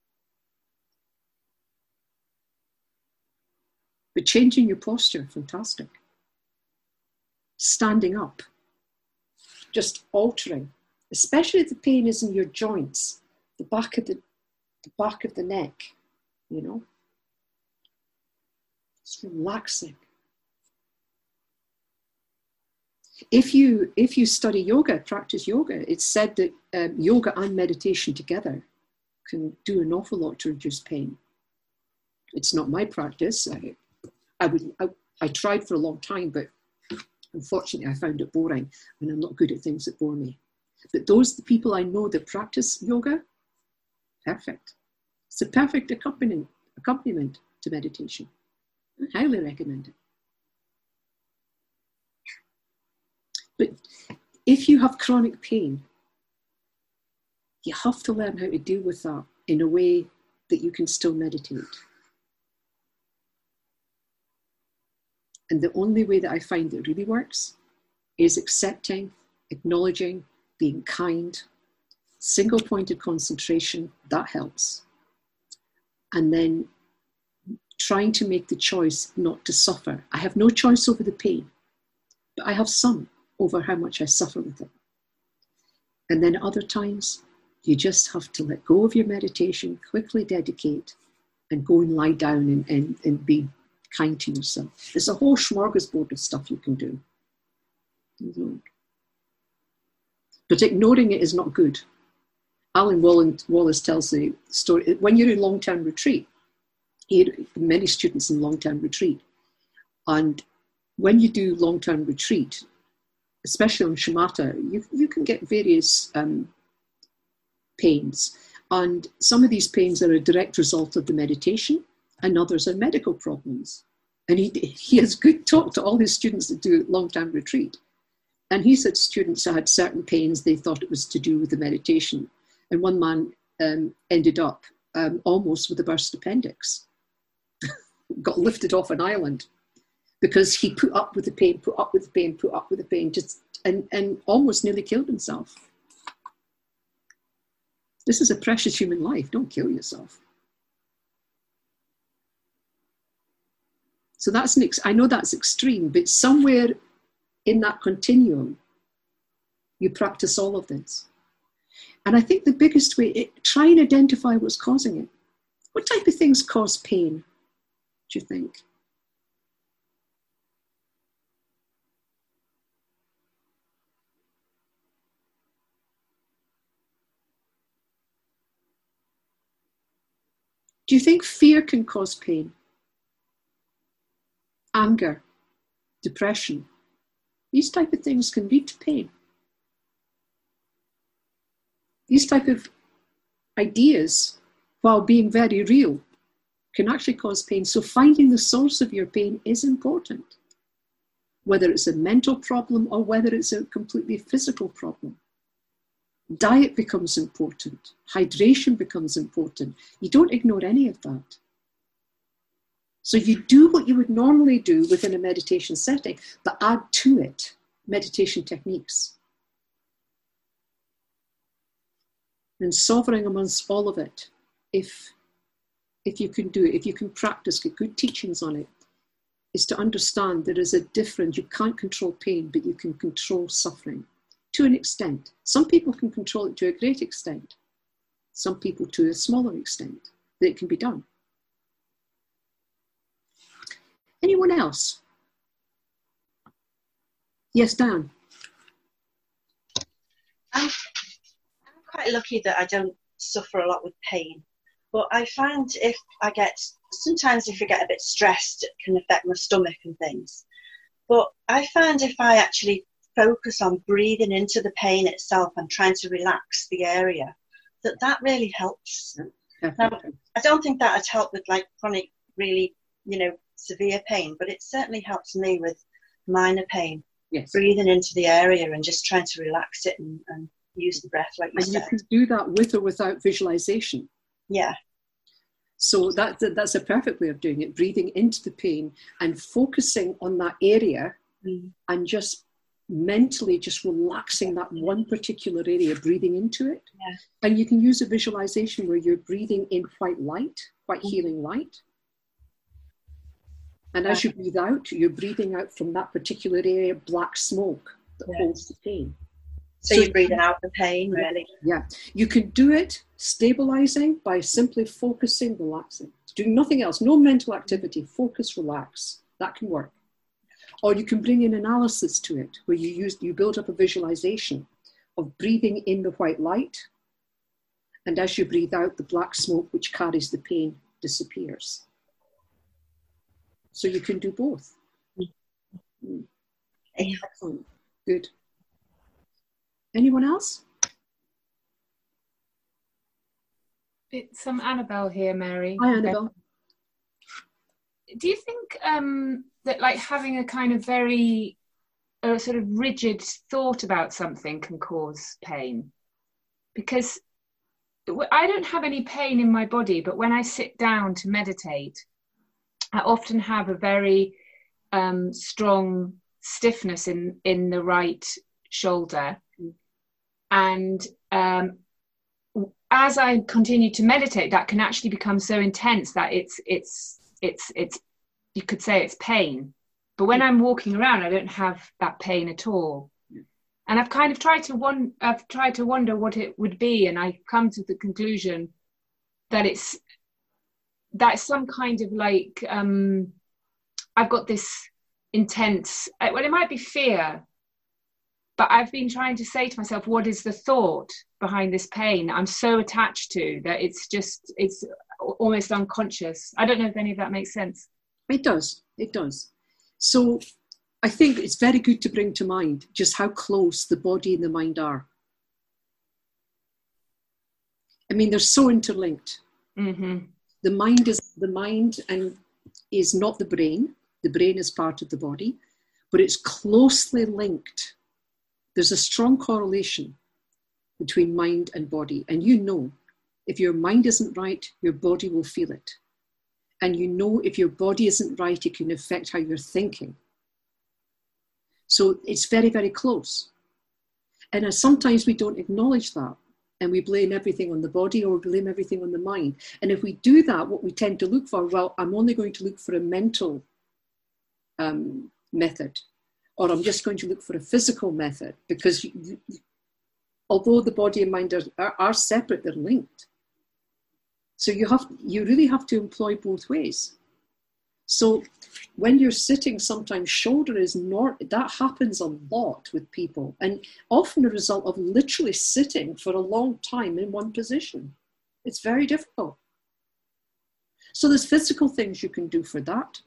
But changing your posture, fantastic. Standing up, just altering, especially if the pain is in your joints, the back of the, the back of the neck, you know. It's relaxing. If you, if you study yoga, practice yoga, it's said that um, yoga and meditation together can do an awful lot to reduce pain. It's not my practice. I, I, would, I, I tried for a long time, but unfortunately I found it boring, and I'm not good at things that bore me. But those the people I know that practice yoga, perfect. It's a perfect accompaniment, accompaniment to meditation. I highly recommend it. But if you have chronic pain, you have to learn how to deal with that in a way that you can still meditate. And the only way that I find that really works is accepting, acknowledging, being kind, single-pointed concentration, that helps. And then trying to make the choice not to suffer. I have no choice over the pain, but I have some over how much I suffer with it. And then at other times, you just have to let go of your meditation, quickly dedicate, and go and lie down and, and, and be kind to yourself. There's a whole smorgasbord of stuff you can do. But ignoring it is not good. Alan Wallace tells the story, when you're in long-term retreat, he had many students in long-term retreat. And when you do long-term retreat, especially on shamatha, you, you can get various um, pains. And some of these pains are a direct result of the meditation, and others are medical problems. And he, he has good talk to all his students that do long-term retreat. And he said students had certain pains, they thought it was to do with the meditation. And one man um, ended up um, almost with a burst appendix. Got lifted off an island because he put up with the pain, put up with the pain, put up with the pain, just and, and almost nearly killed himself. This is a precious human life. Don't kill yourself. So that's an ex- I know that's extreme, but somewhere in that continuum, you practice all of this. And I think the biggest way, it, try and identify what's causing it. What type of things cause pain, do you think? Do you think fear can cause pain? Anger, depression, these type of things can lead to pain. These type of ideas, while being very real, can actually cause pain. So finding the source of your pain is important, whether it's a mental problem or whether it's a completely physical problem. Diet becomes important. Hydration becomes important. You don't ignore any of that. So you do what you would normally do within a meditation setting, but add to it meditation techniques. And sovereign amongst all of it, if, if you can do it, if you can practice, get good teachings on it, is to understand there is a difference. You can't control pain, but you can control suffering to an extent. Some people can control it to a great extent. Some people to a smaller extent, that it can be done. Anyone else? Yes, Dan. I'm, I'm quite lucky that I don't suffer a lot with pain. But I find if I get, sometimes if I get a bit stressed, it can affect my stomach and things. But I find if I actually focus on breathing into the pain itself and trying to relax the area, that that really helps. Now, I don't think that would help with like chronic, really, you know, severe pain, but it certainly helps me with minor pain. Yes. Breathing into the area and just trying to relax it and, and use the breath like you and said. You can do that with or without visualization. Yeah. So that, that's a perfect way of doing it, breathing into the pain and focusing on that area mm. and just mentally just relaxing that one particular area, breathing into it. Yeah. And you can use a visualization where you're breathing in white light, white mm. healing light. And as you breathe out, you're breathing out from that particular area, black smoke that yes. holds the pain. So, so you're breathing out the pain, really? Yeah. You can do it stabilizing by simply focusing, relaxing. Doing nothing else, no mental activity. Focus, relax. That can work. Or you can bring in analysis to it, where you use you build up a visualization of breathing in the white light. And as you breathe out, the black smoke, which carries the pain, disappears. So you can do both. Mm. Excellent. Good. Anyone else? It's um, Annabelle here, Mary. Hi, Annabelle. Do you think um, that like having a kind of very uh, sort of rigid thought about something can cause pain? Because I don't have any pain in my body, but when I sit down to meditate, I often have a very um, strong stiffness in, in the right shoulder. And um, as I continue to meditate, that can actually become so intense that it's, it's, it's, it's, you could say it's pain. But when I'm walking around, I don't have that pain at all. And I've kind of tried to one, I've tried to wonder what it would be. And I come to the conclusion that it's, that's some kind of like, um, I've got this intense, well, it might be fear, but I've been trying to say to myself, what is the thought behind this pain I'm so attached to that it's just, it's almost unconscious. I don't know if any of that makes sense. It does, it does. So I think it's very good to bring to mind just how close the body and the mind are. I mean, they're so interlinked. Mm-hmm. The mind is the mind and is not the brain. The brain is part of the body, but it's closely linked. There's a strong correlation between mind and body. And you know, if your mind isn't right, your body will feel it. And you know, if your body isn't right, it can affect how you're thinking. So it's very, very close. And sometimes we don't acknowledge that. And we blame everything on the body or blame everything on the mind. And if we do that, what we tend to look for, well, I'm only going to look for a mental um, method, or I'm just going to look for a physical method, because you, although the body and mind are, are, are separate, they're linked. So you have, you really have to employ both ways. So when you're sitting, sometimes shoulder is not, that happens a lot with people, and often a result of literally sitting for a long time in one position. It's very difficult. So there's physical things you can do for that.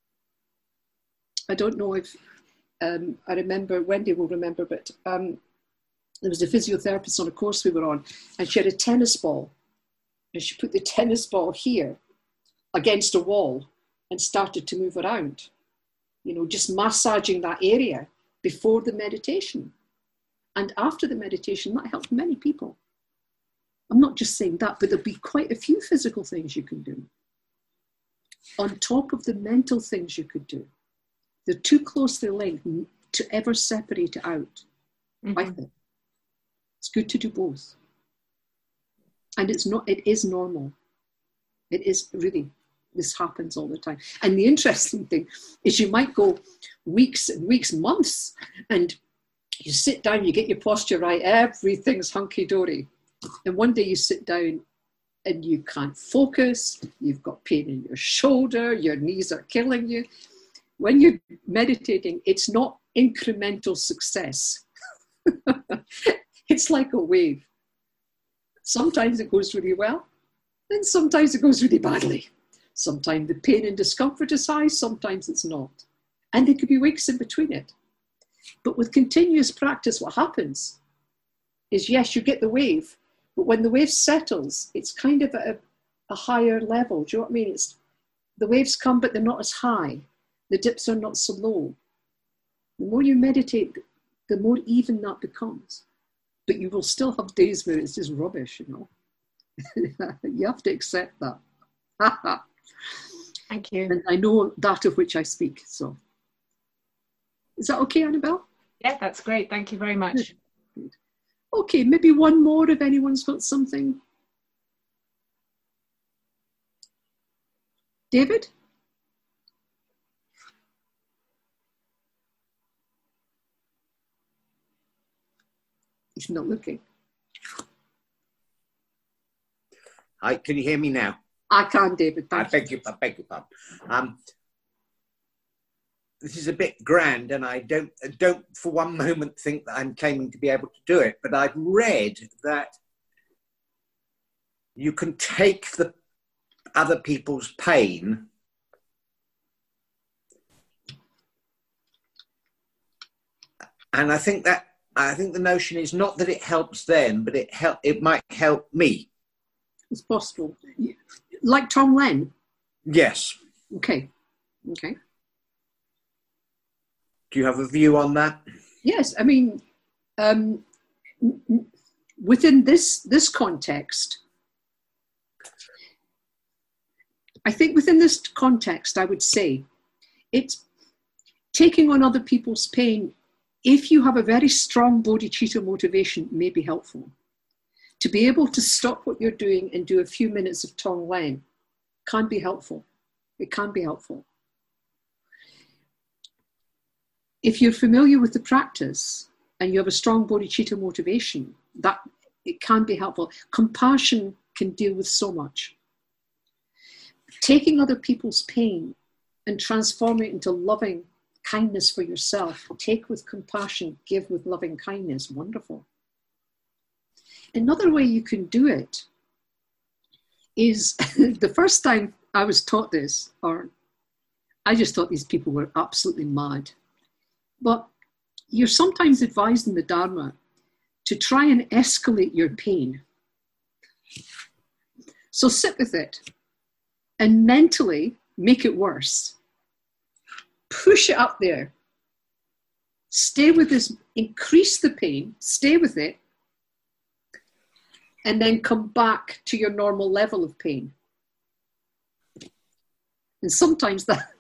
I don't know if, um, I remember, Wendy will remember, but um, there was a physiotherapist on a course we were on, and she had a tennis ball, and she put the tennis ball here against a wall and started to move around, you know, just massaging that area before the meditation. And after the meditation, that helped many people. I'm not just saying that, but there'll be quite a few physical things you can do on top of the mental things you could do. They're too closely linked to ever separate it out. Mm-hmm. I think it's good to do both. And it's not, it is normal. It is really. This happens all the time. And the interesting thing is you might go weeks and weeks, months, and you sit down, you get your posture right, everything's hunky-dory. And one day you sit down and you can't focus, you've got pain in your shoulder, your knees are killing you. When you're meditating, it's not incremental success. It's like a wave. Sometimes it goes really well, and sometimes it goes really badly. Sometimes the pain and discomfort is high, sometimes it's not. And there could be weeks in between it. But with continuous practice, what happens is, yes, you get the wave, but when the wave settles, it's kind of at a, a higher level. Do you know what I mean? It's, the waves come, but they're not as high. The dips are not so low. The more you meditate, the more even that becomes. But you will still have days where it's just rubbish, you know. You have to accept that. Thank you. And I know that of which I speak. So, is that okay, Annabelle? Yeah, that's great. Thank you very much. Good. Okay, maybe one more if anyone's got something. David? He's not looking. Hi, can you hear me now? I can, David. I beg you, I beg your pardon. Um, this is a bit grand, and I don't don't for one moment think that I'm claiming to be able to do it. But I've read that you can take the other people's pain and I think that I think the notion is not that it helps them, but it help it might help me. It's possible. Like Tonglen? Yes. Okay. Okay. Do you have a view on that? Yes. I mean, um, within this, this context, I think within this context, I would say it's taking on other people's pain. If you have a very strong bodhicitta motivation, may be helpful. To be able to stop what you're doing and do a few minutes of Tonglen can be helpful. It can be helpful. If you're familiar with the practice and you have a strong bodhicitta motivation, that it can be helpful. Compassion can deal with so much. Taking other people's pain and transforming it into loving kindness for yourself. Take with compassion, give with loving kindness. Wonderful. Another way you can do it is the first time I was taught this, or I just thought these people were absolutely mad. But you're sometimes advised in the Dharma to try and escalate your pain. So sit with it and mentally make it worse. Push it up there. Stay with this, increase the pain, stay with it, and then come back to your normal level of pain. And sometimes that...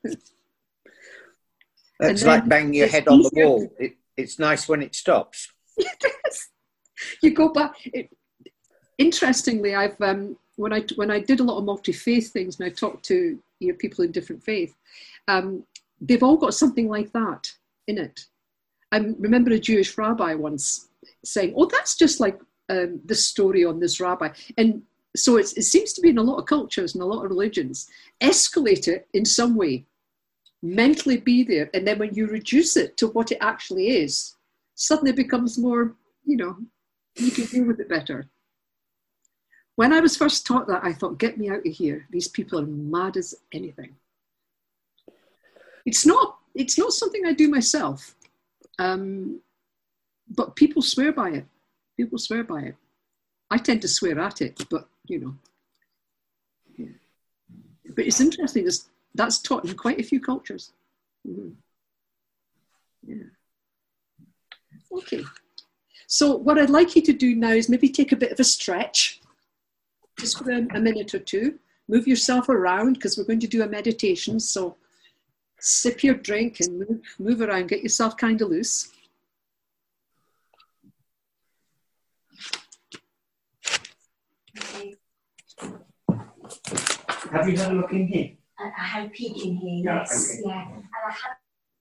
That's like banging your head on the wall. It, it's nice when it stops. Yes. You go back. It, interestingly, I've um, when I when I did a lot of multi-faith things, and I talked to you know, people in different faith, um, they've all got something like that in it. I remember a Jewish rabbi once saying, "Oh, that's just like um, this story on this rabbi," and so it's, it seems to be in a lot of cultures and a lot of religions. Escalate it in some way. Mentally be there, and then when you reduce it to what it actually is, suddenly it becomes more, you know, you can deal with it better. When I was first taught that, I thought, get me out of here. These people are mad as anything. It's not, it's not something I do myself, um, but people swear by it. People swear by it. I tend to swear at it, but, you know. Yeah. But it's interesting, it's, that's taught in quite a few cultures. Mm-hmm. Yeah. Okay. So what I'd like you to do now is maybe take a bit of a stretch, just for a, a minute or two. Move yourself around because we're going to do a meditation. So sip your drink and move, move around. Get yourself kind of loose. Have you had a look in here? I, I had a peek in here, Yeah, yes. okay. Yeah. And I had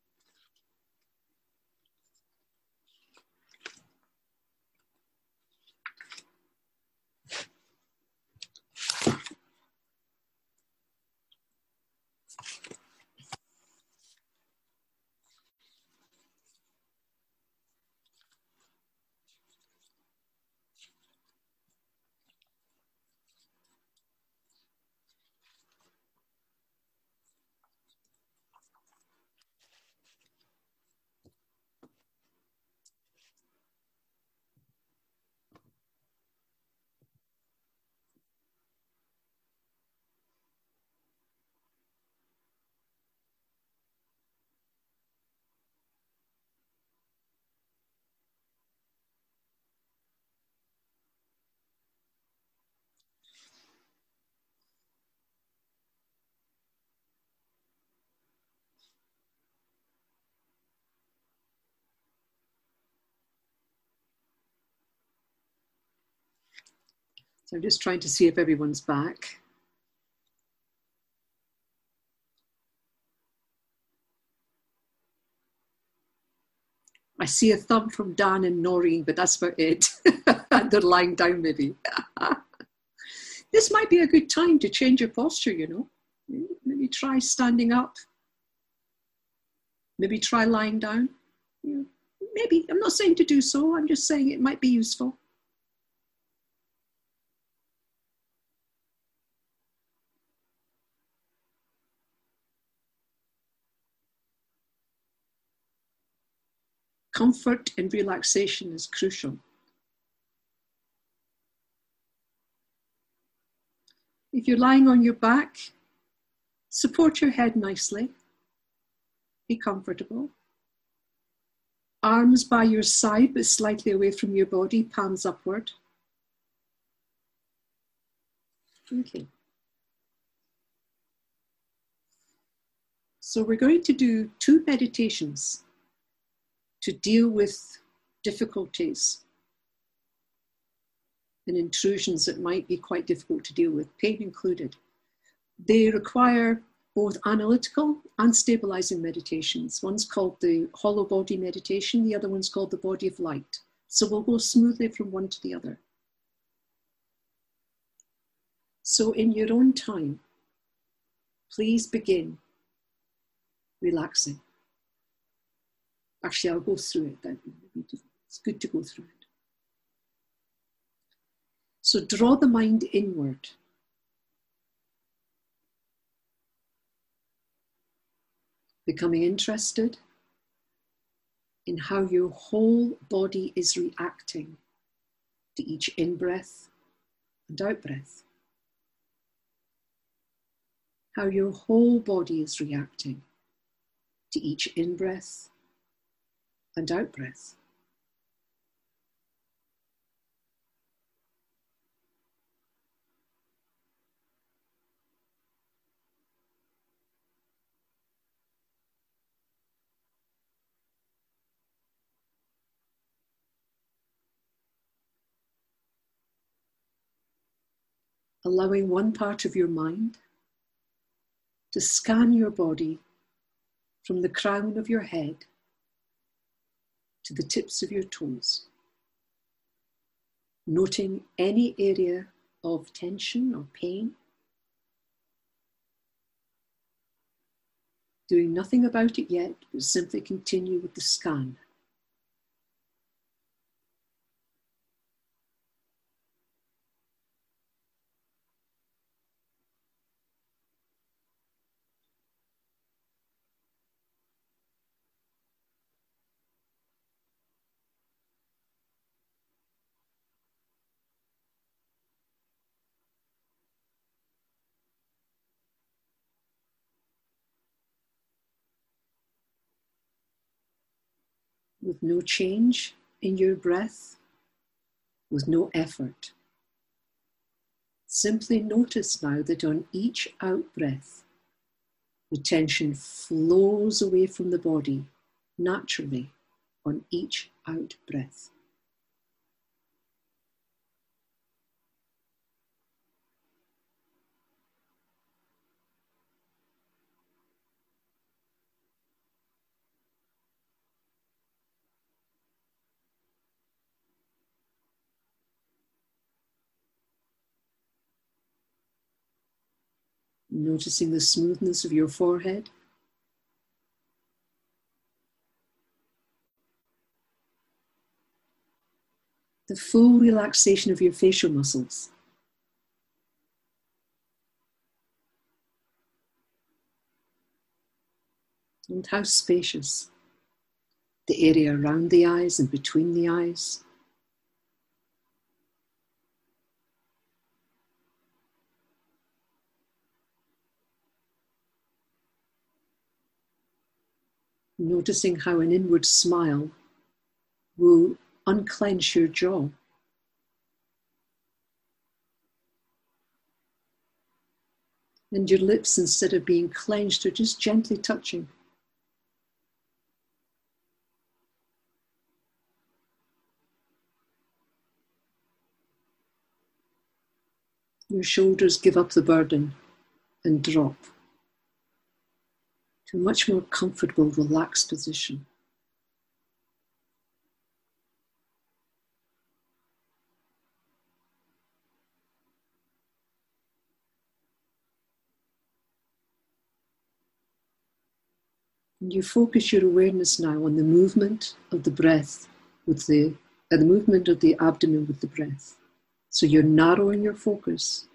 So I'm just trying to see if everyone's back. I see a thumb from Dan and Noreen, but that's about it. They're lying down maybe. This might be a good time to change your posture, you know. Maybe try standing up. Maybe try lying down. You know, maybe, I'm not saying to do so, I'm just saying it might be useful. Comfort and relaxation is crucial. If you're lying on your back, support your head nicely. Be comfortable. Arms by your side, but slightly away from your body, palms upward. Okay. So we're going to do two meditations to deal with difficulties and intrusions that might be quite difficult to deal with, pain included. They require both analytical and stabilizing meditations. One's called the hollow body meditation, the other one's called the body of light. So we'll go smoothly from one to the other. So in your own time, please begin relaxing. Actually, I'll go through it then. It's good to go through it. So draw the mind inward. Becoming interested in how your whole body is reacting to each in-breath and out-breath. How your whole body is reacting to each in-breath and out-breath. Allowing one part of your mind to scan your body from the crown of your head to the tips of your toes, noting any area of tension or pain, doing nothing about it yet, but simply continue with the scan. With no change in your breath, with no effort. Simply notice now that on each out-breath, the tension flows away from the body naturally on each out-breath. Noticing the smoothness of your forehead. The full relaxation of your facial muscles. And how spacious the area around the eyes and between the eyes. Noticing how an inward smile will unclench your jaw. And your lips, instead of being clenched, are just gently touching. Your shoulders give up the burden and drop to a much more comfortable, relaxed position. And you focus your awareness now on the movement of the breath with the, uh, the movement of the abdomen with the breath. So you're narrowing your focus,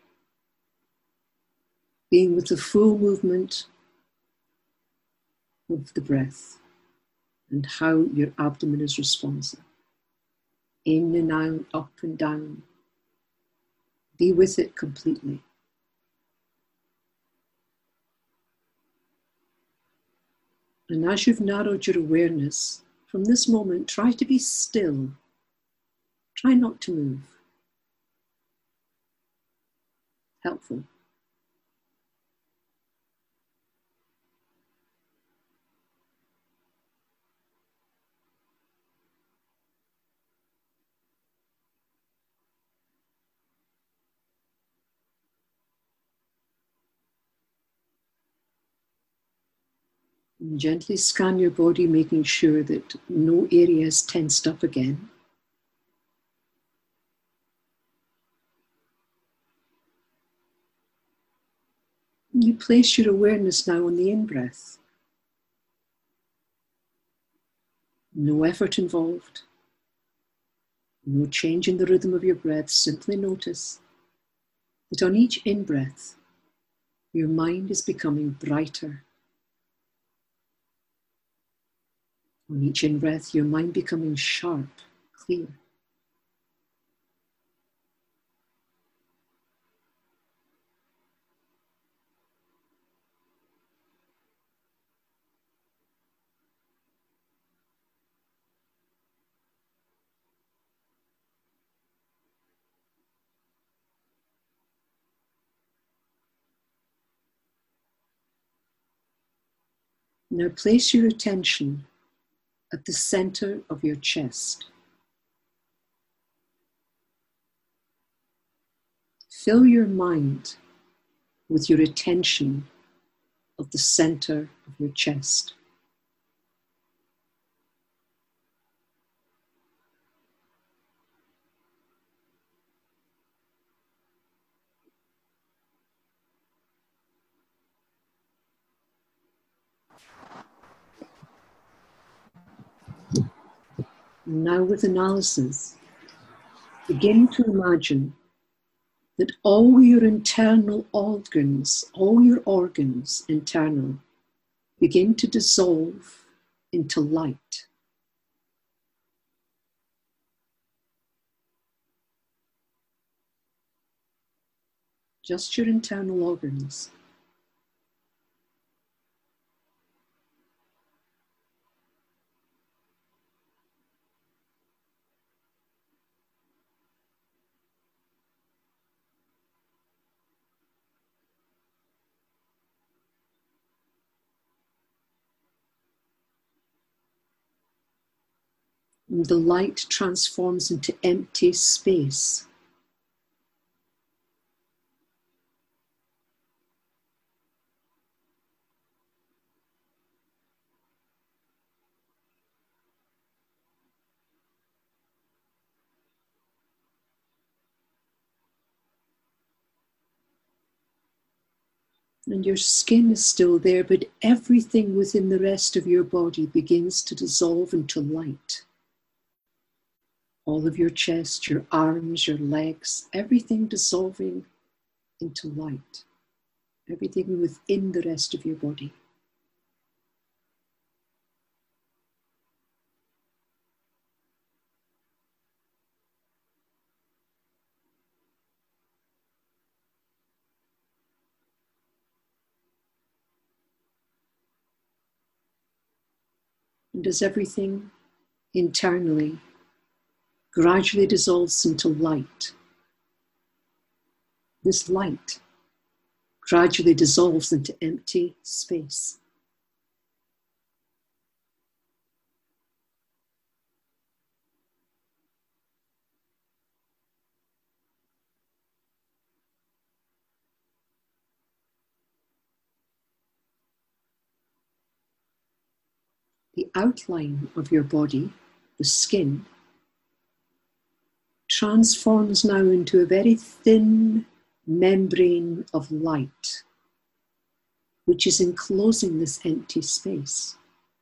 being with the full movement of the breath and how your abdomen is responsive. In and out, up and down. Be with it completely. And as you've narrowed your awareness, from this moment, try to be still. Try not to move. Helpful. And gently scan your body, making sure that no area is tensed up again. You place your awareness now on the in-breath. No effort involved. No change in the rhythm of your breath. Simply notice that on each in-breath, your mind is becoming brighter. On each in-breath, your mind becoming sharp, clear. Now place your attention at the center of your chest. Fill your mind with your attention of the center of your chest. And now with analysis, begin to imagine that all your internal organs, all your organs internal, begin to dissolve into light. Just your internal organs. And the light transforms into empty space. And your skin is still there, but everything within the rest of your body begins to dissolve into light. All of your chest, your arms, your legs, everything dissolving into light. Everything within the rest of your body. And as everything internally gradually dissolves into light, this light gradually dissolves into empty space. The outline of your body, the skin, transforms now into a very thin membrane of light, which is enclosing this empty space.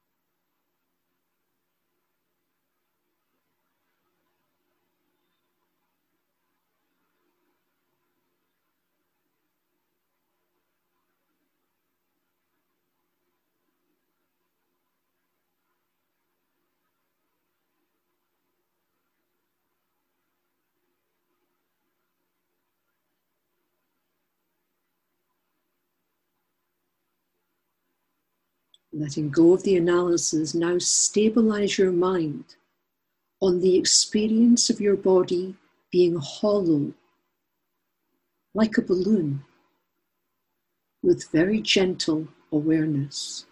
Letting go of the analysis, now stabilize your mind on the experience of your body being hollow, like a balloon, with very gentle awareness.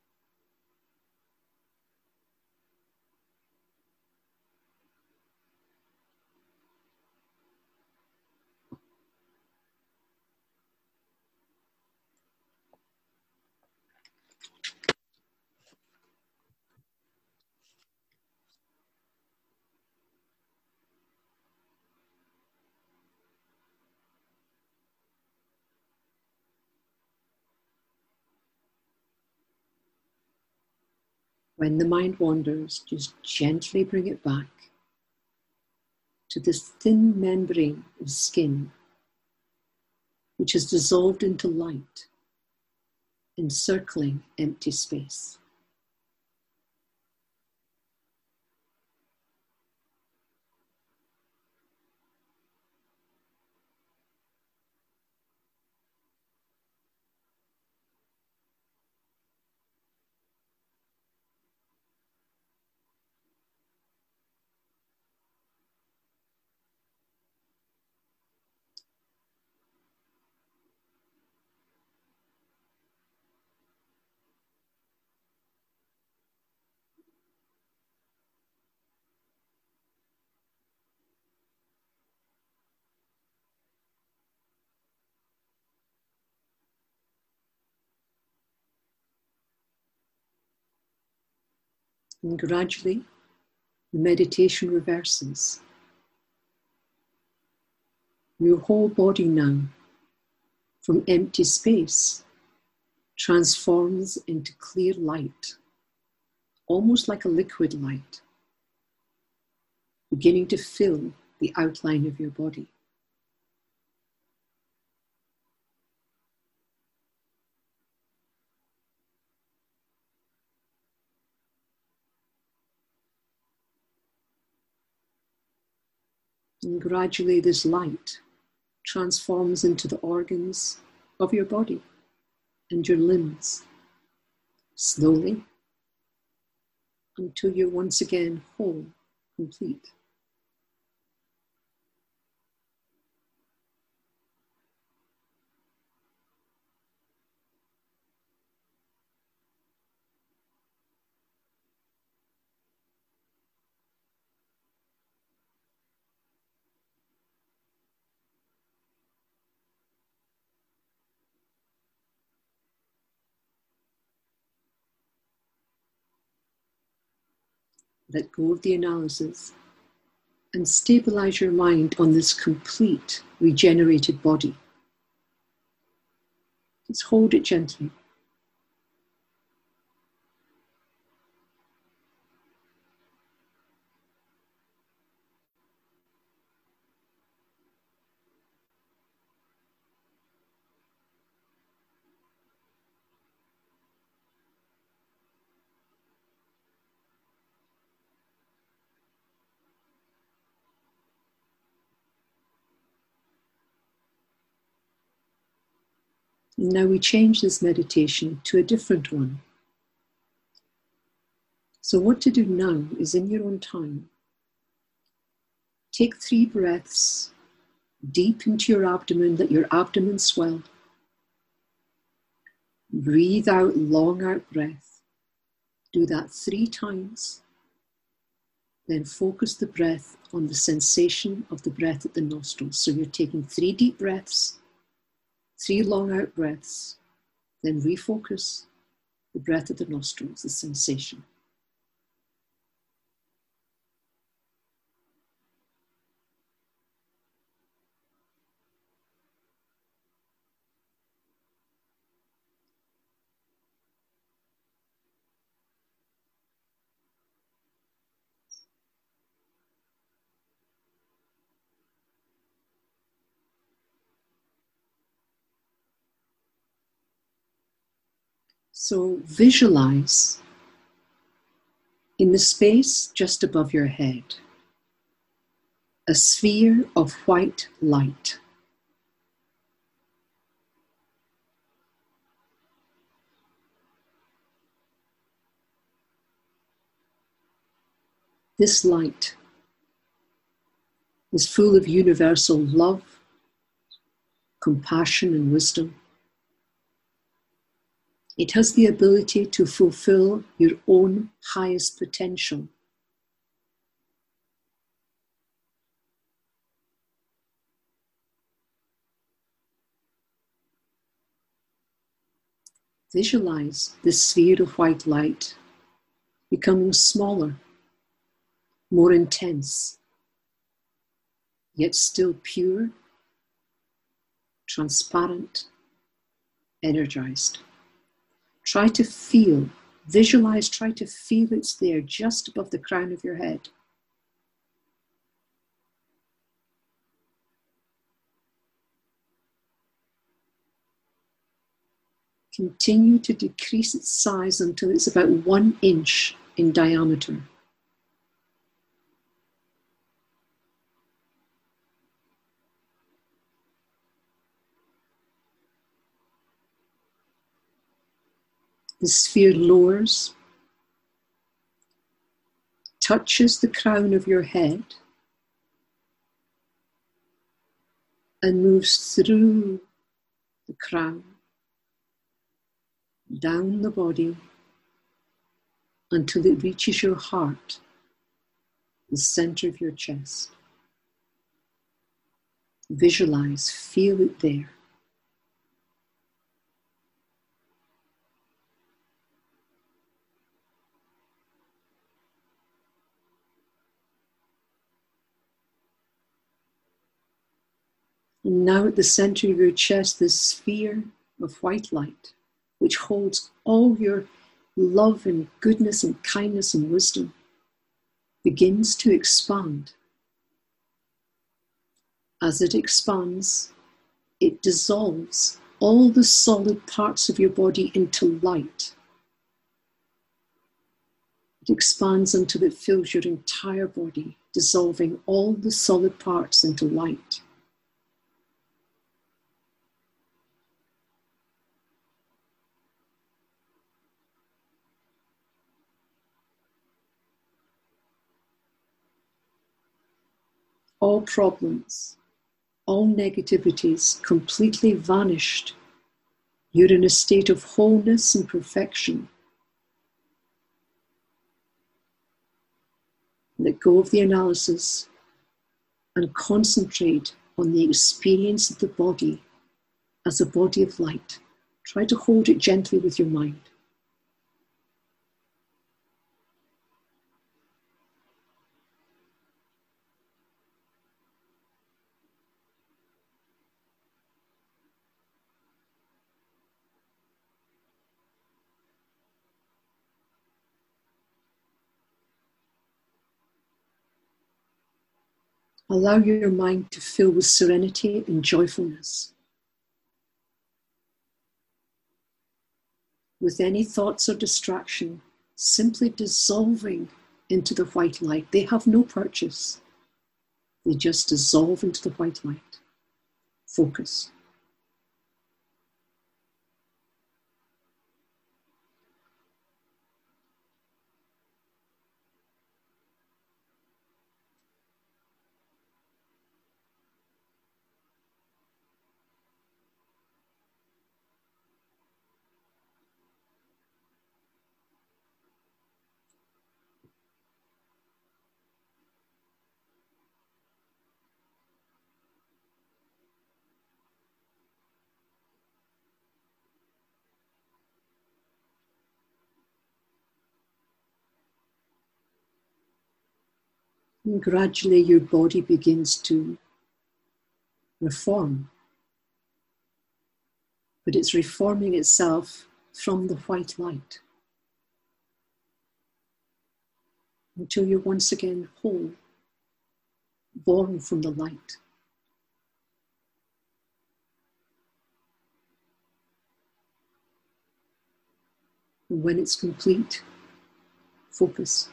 When the mind wanders, just gently bring it back to this thin membrane of skin, which is dissolved into light, encircling empty space. And gradually, the meditation reverses. Your whole body now, from empty space, transforms into clear light, almost like a liquid light, beginning to fill the outline of your body. And gradually this light transforms into the organs of your body and your limbs, slowly, until you're once again whole, complete. Let go of the analysis and stabilize your mind on this complete, regenerated body. Just hold it gently. Now we change this meditation to a different one. So what to do now is, in your own time, take three breaths deep into your abdomen, let your abdomen swell. Breathe out, long out breath. Do that three times. Then focus the breath on the sensation of the breath at the nostrils. So you're taking three deep breaths, three long out breaths, then refocus the breath at the nostrils, the sensation. So visualize in the space just above your head a sphere of white light. This light is full of universal love, compassion, and wisdom. It has the ability to fulfill your own highest potential. Visualize this sphere of white light becoming smaller, more intense, yet still pure, transparent, energized. Try to feel, visualize, try to feel it's there just above the crown of your head. Continue to decrease its size until it's about one inch in diameter. The sphere lowers, touches the crown of your head, and moves through the crown, down the body, until it reaches your heart, the center of your chest. Visualize, feel it there. And now at the center of your chest, this sphere of white light, which holds all your love and goodness and kindness and wisdom, begins to expand. As it expands, it dissolves all the solid parts of your body into light. It expands until it fills your entire body, dissolving all the solid parts into light. All problems, all negativities completely vanished. You're in a state of wholeness and perfection. Let go of the analysis and concentrate on the experience of the body as a body of light. Try to hold it gently with your mind. Allow your mind to fill with serenity and joyfulness. With any thoughts or distraction, simply dissolving into the white light. They have no purchase. They just dissolve into the white light. Focus. And gradually your body begins to reform. But it's reforming itself from the white light until you're once again whole, born from the light. And when it's complete, focus.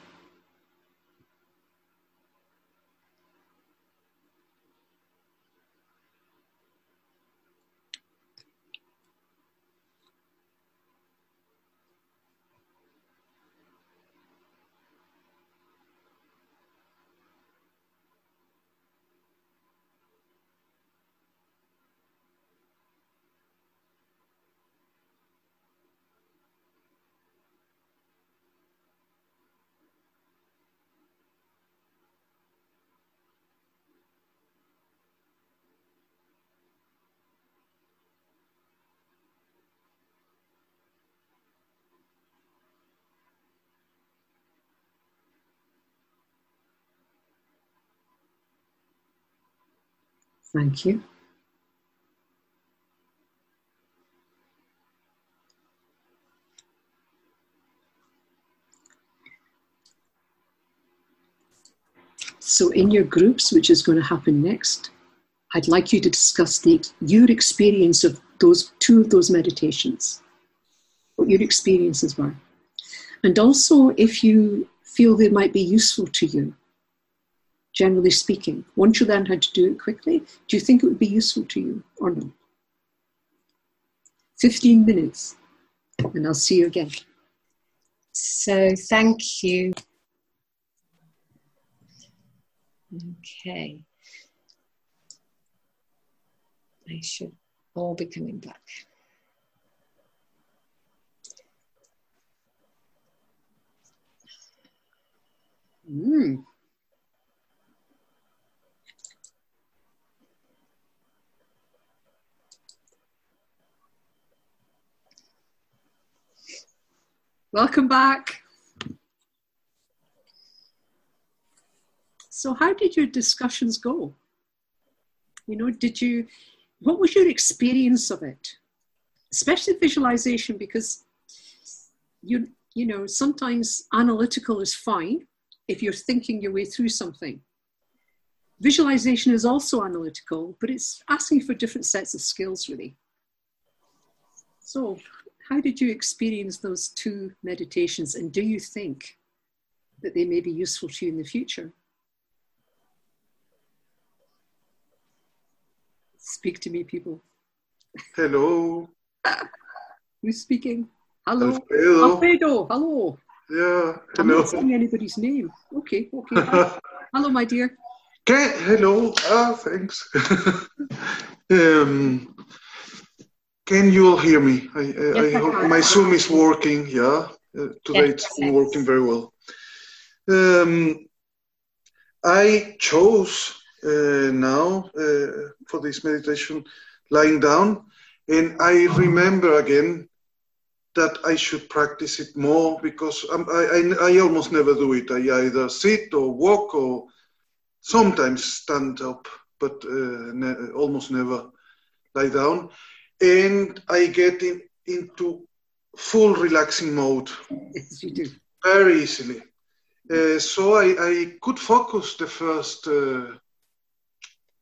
Thank you. So in your groups, which is going to happen next, I'd like you to discuss the, your experience of those two of those meditations, what your experiences were. And also if you feel they might be useful to you, generally speaking, once you learn how to do it quickly, do you think it would be useful to you or no? fifteen minutes, and I'll see you again. So thank you. Okay. They should all be coming back. Mm. Welcome back. So how did your discussions go? You know, did you, what was your experience of it? Especially visualization, because you, you know, sometimes analytical is fine if you're thinking your way through something. Visualization is also analytical, but it's asking for different sets of skills, really. So how did you experience those two meditations, and do you think that they may be useful to you in the future? Speak to me, people. Hello. Who's speaking? Hello. Alfredo. Alfredo, hello. Yeah, hello. I'm not saying anybody's name. Okay, okay. Hello, my dear. Okay, hello. Ah, thanks. um, Can you all hear me? I, I, yes, I hope I my Zoom is working. Yeah, uh, today yes, it's been working very well. Um, I chose uh, now uh, for this meditation lying down, and I remember again that I should practice it more, because I'm, I, I I almost never do it. I either sit or walk or sometimes stand up, but uh, ne almost never lie down. And I get in, into full relaxing mode. Yes, you do. Very easily. Uh, so I, I could focus the first uh,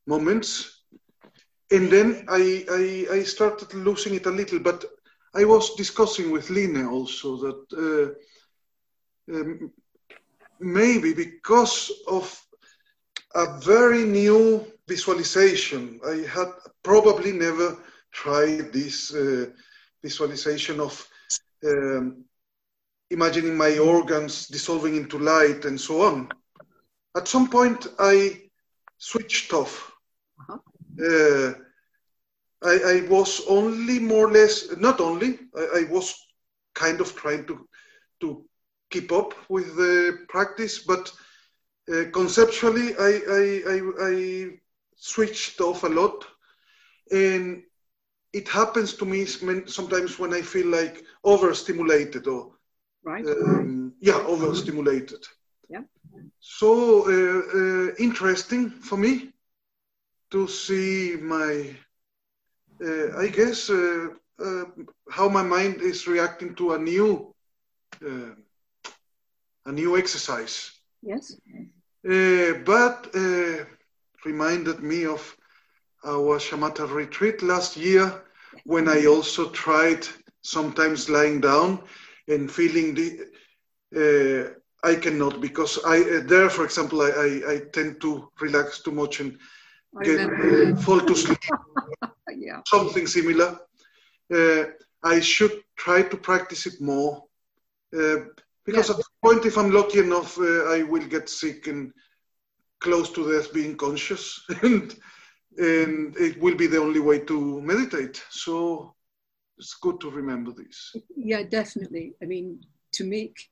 moments. And then I, I, I started losing it a little, but I was discussing with Line also that uh, um, maybe because of a very new visualization, I had probably never tried this uh, visualization of um, imagining my organs dissolving into light and so on. At some point, I switched off. Uh-huh. Uh, I, I was only more or less, not only, I, I was kind of trying to, to keep up with the practice, but uh, conceptually, I, I, I, I switched off a lot. And it happens to me sometimes when I feel like overstimulated or, right. um, yeah, overstimulated. Yeah. So uh, uh, interesting for me to see my, uh, I guess, uh, uh, how my mind is reacting to a new, uh, a new exercise. Yes. Uh, but uh, reminded me of our Shamatha retreat last year, when I also tried sometimes lying down and feeling the, uh, I cannot, because I uh, there, for example, I, I, I tend to relax too much and get uh, fall to sleep. Yeah. Something similar. Uh, I should try to practice it more, uh, because yeah. At the point, if I'm lucky enough, uh, I will get sick and close to death, being conscious, and and it will be the only way to meditate. So it's good to remember this. Yeah, definitely. I mean, to make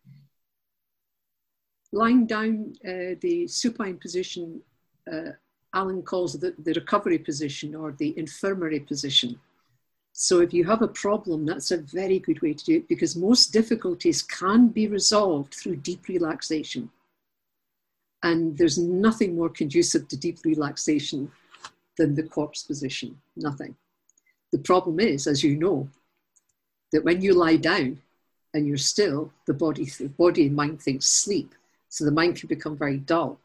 lying down uh, the supine position, uh, Alan calls the, the recovery position or the infirmary position. So if you have a problem, that's a very good way to do it, because most difficulties can be resolved through deep relaxation. And there's nothing more conducive to deep relaxation than the corpse position, nothing. The problem is, as you know, that when you lie down and you're still, the body, the body and mind thinks sleep. So the mind can become very dull.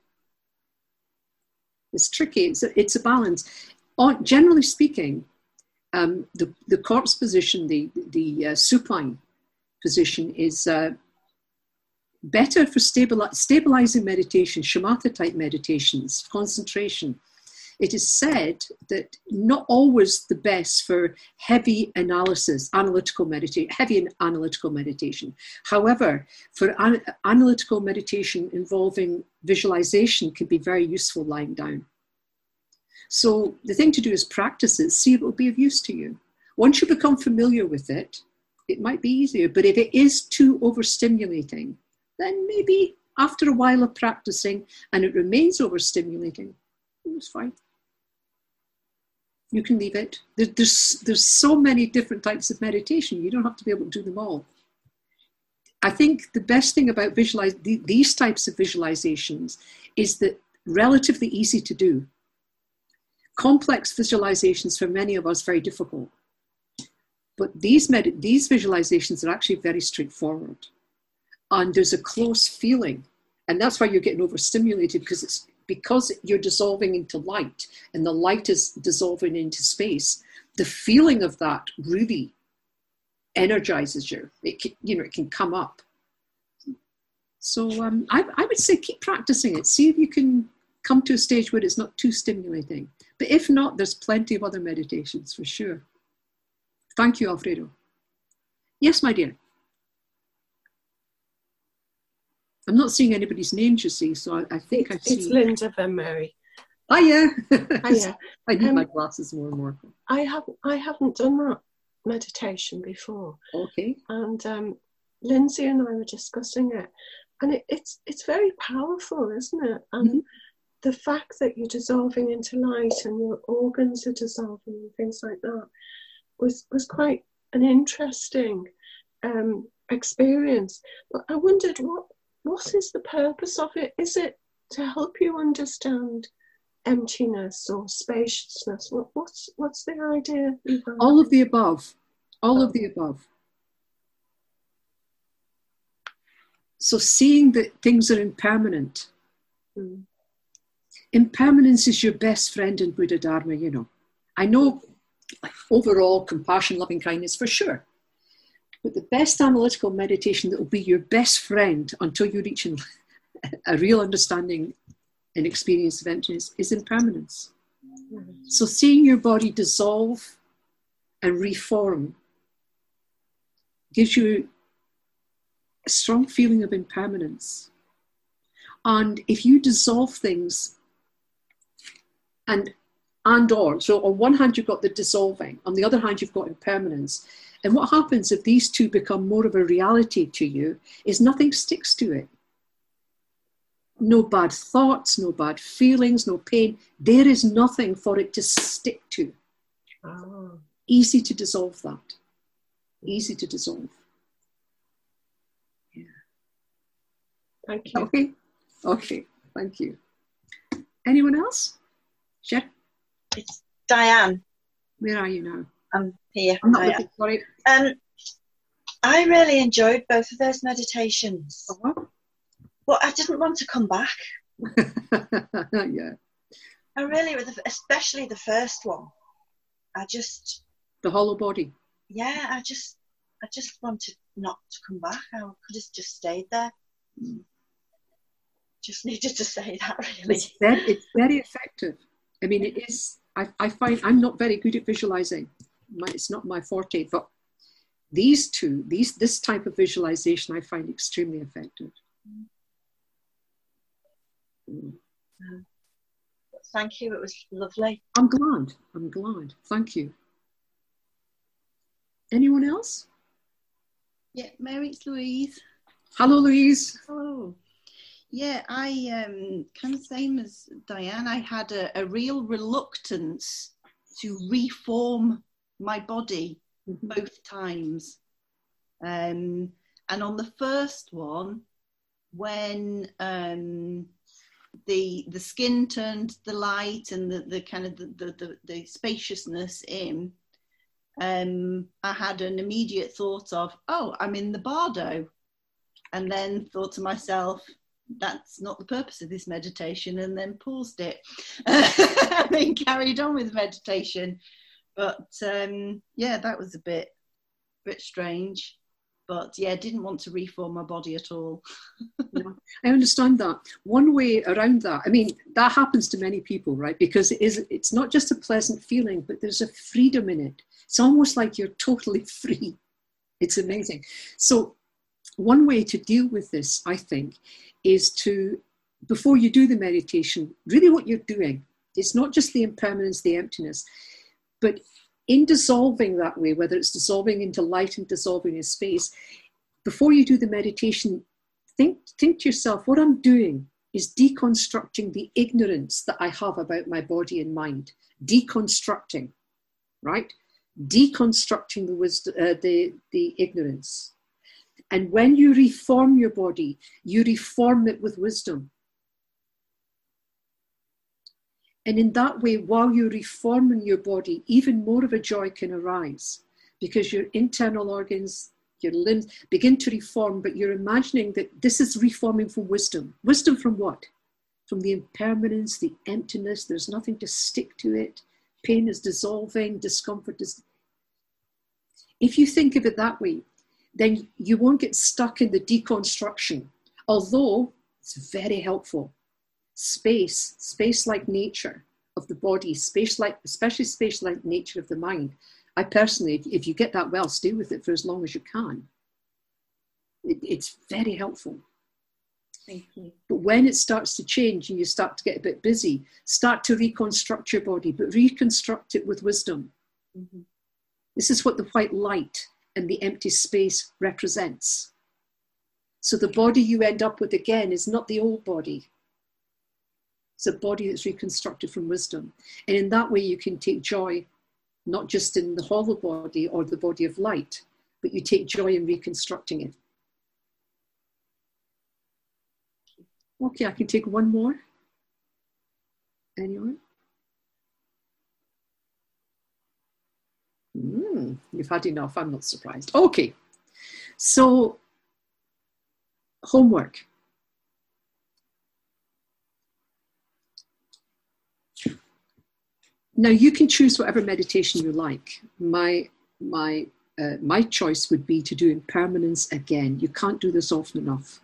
It's tricky, it's a, it's a balance. On, generally speaking, um, the, the corpse position, the, the uh, supine position is uh, better for stabilize, stabilizing meditation, shamatha type meditations, concentration. It is said that not always the best for heavy analysis, analytical meditation, heavy analytical meditation. However, for an, analytical meditation involving visualization can be very useful lying down. So the thing to do is practice it, see if it will be of use to you. Once you become familiar with it, it might be easier. But if it is too overstimulating, then maybe after a while of practicing and it remains overstimulating, it's fine. You can leave it. There, there's, there's so many different types of meditation. You don't have to be able to do them all. I think the best thing about visualize, these types of visualizations is that relatively easy to do. Complex visualizations for many of us very difficult. But these, med- these visualizations are actually very straightforward. And there's a close feeling. And that's why you're getting overstimulated, because it's because you're dissolving into light and the light is dissolving into space. The feeling of that really energizes you. It can, you know, it can come up. So um, I, I would say keep practicing it. See if you can come to a stage where it's not too stimulating. But if not, there's plenty of other meditations for sure. Thank you, Alfredo. Yes, my dear. I'm not seeing anybody's names, you see, so I, I think it's, I see. It's Linda Van Mary. Hiya. Hiya. I need um, my glasses more and more. I haven't, I haven't done that meditation before. Okay. And um, Lindsay and I were discussing it, and it, it's it's very powerful, isn't it? And mm-hmm. the fact that you're dissolving into light and your organs are dissolving and things like that was was quite an interesting um, experience. But I wondered what. What is the purpose of it? Is it to help you understand emptiness or spaciousness? What, what's what's the idea? All of the above. All oh. of the above. So seeing that things are impermanent. Mm. impermanence is your best friend in Buddha Dharma, you know. I know like, overall compassion, loving kindness for sure. But the best analytical meditation that will be your best friend until you reach a real understanding and experience of emptiness is impermanence. Mm-hmm. So seeing your body dissolve and reform gives you a strong feeling of impermanence. And if you dissolve things and and or, so on one hand you've got the dissolving, on the other hand you've got impermanence. And what happens if these two become more of a reality to you is nothing sticks to it. No bad thoughts, no bad feelings, no pain. There is nothing for it to stick to. Oh. Easy to dissolve that. Easy to dissolve. Yeah. Thank you. Okay. Okay. Thank you. Anyone else? Sure. It's Diane. Where are you now? I'm here. I'm not looking for it. Um, I really enjoyed both of those meditations. Uh-huh. But I didn't want to come back. Yeah. I really, especially the first one. I just. The hollow body. Yeah, I just, I just wanted not to come back. I could have just stayed there. Mm. Just needed to say that, really. It's very, it's very effective. I mean, it is. I, I find I'm not very good at visualizing. My, it's not my forte, but these two, these this type of visualization, I find extremely effective. Mm. Mm. Thank you. It was lovely. I'm glad. I'm glad. Thank you. Anyone else? Yeah, Mary, it's Louise. Hello, Louise. Hello. Yeah, I um, kind of same as Diane. I had a, a real reluctance to reform my body mm-hmm. both times. Um, and on the first one, when um, the the skin turned the light and the, the kind of the, the, the, the spaciousness in, um, I had an immediate thought of, oh, I'm in the bardo. And then thought to myself, that's not the purpose of this meditation, and then paused it and then carried on with meditation. But um, yeah, that was a bit, bit strange. But yeah, didn't want to reform my body at all. Yeah, I understand that. One way around that, I mean, that happens to many people, right? Because it is, it's not just a pleasant feeling, but there's a freedom in it. It's almost like you're totally free. It's amazing. So one way to deal with this, I think, is to, before you do the meditation, really what you're doing, it's not just the impermanence, the emptiness, but in dissolving that way, whether it's dissolving into light and dissolving in space, before you do the meditation, think, think to yourself, what I'm doing is deconstructing the ignorance that I have about my body and mind. Deconstructing, right? Deconstructing the wisdom, uh, the, the ignorance. And when you reform your body, you reform it with wisdom. And in that way, while you're reforming your body, even more of a joy can arise because your internal organs, your limbs begin to reform, but you're imagining that this is reforming from wisdom. Wisdom from what? From the impermanence, the emptiness, there's nothing to stick to it. Pain is dissolving, discomfort is... If you think of it that way, then you won't get stuck in the deconstruction, although it's very helpful. Space, space-like nature of the body, space-like, especially space-like nature of the mind. I personally, if you get that well, stay with it for as long as you can. It, it's very helpful. Thank you. But when it starts to change and you start to get a bit busy, start to reconstruct your body, but reconstruct it with wisdom. Mm-hmm. This is what the white light and the empty space represents. So the body you end up with again is not the old body. It's a body that's reconstructed from wisdom. And in that way you can take joy, not just in the hollow body or the body of light, but you take joy in reconstructing it. Okay, I can take one more. Anyone? Mm, you've had enough, I'm not surprised. Okay, so homework. Now you can choose whatever meditation you like. My, my, uh, my choice would be to do impermanence again. You can't do this often enough.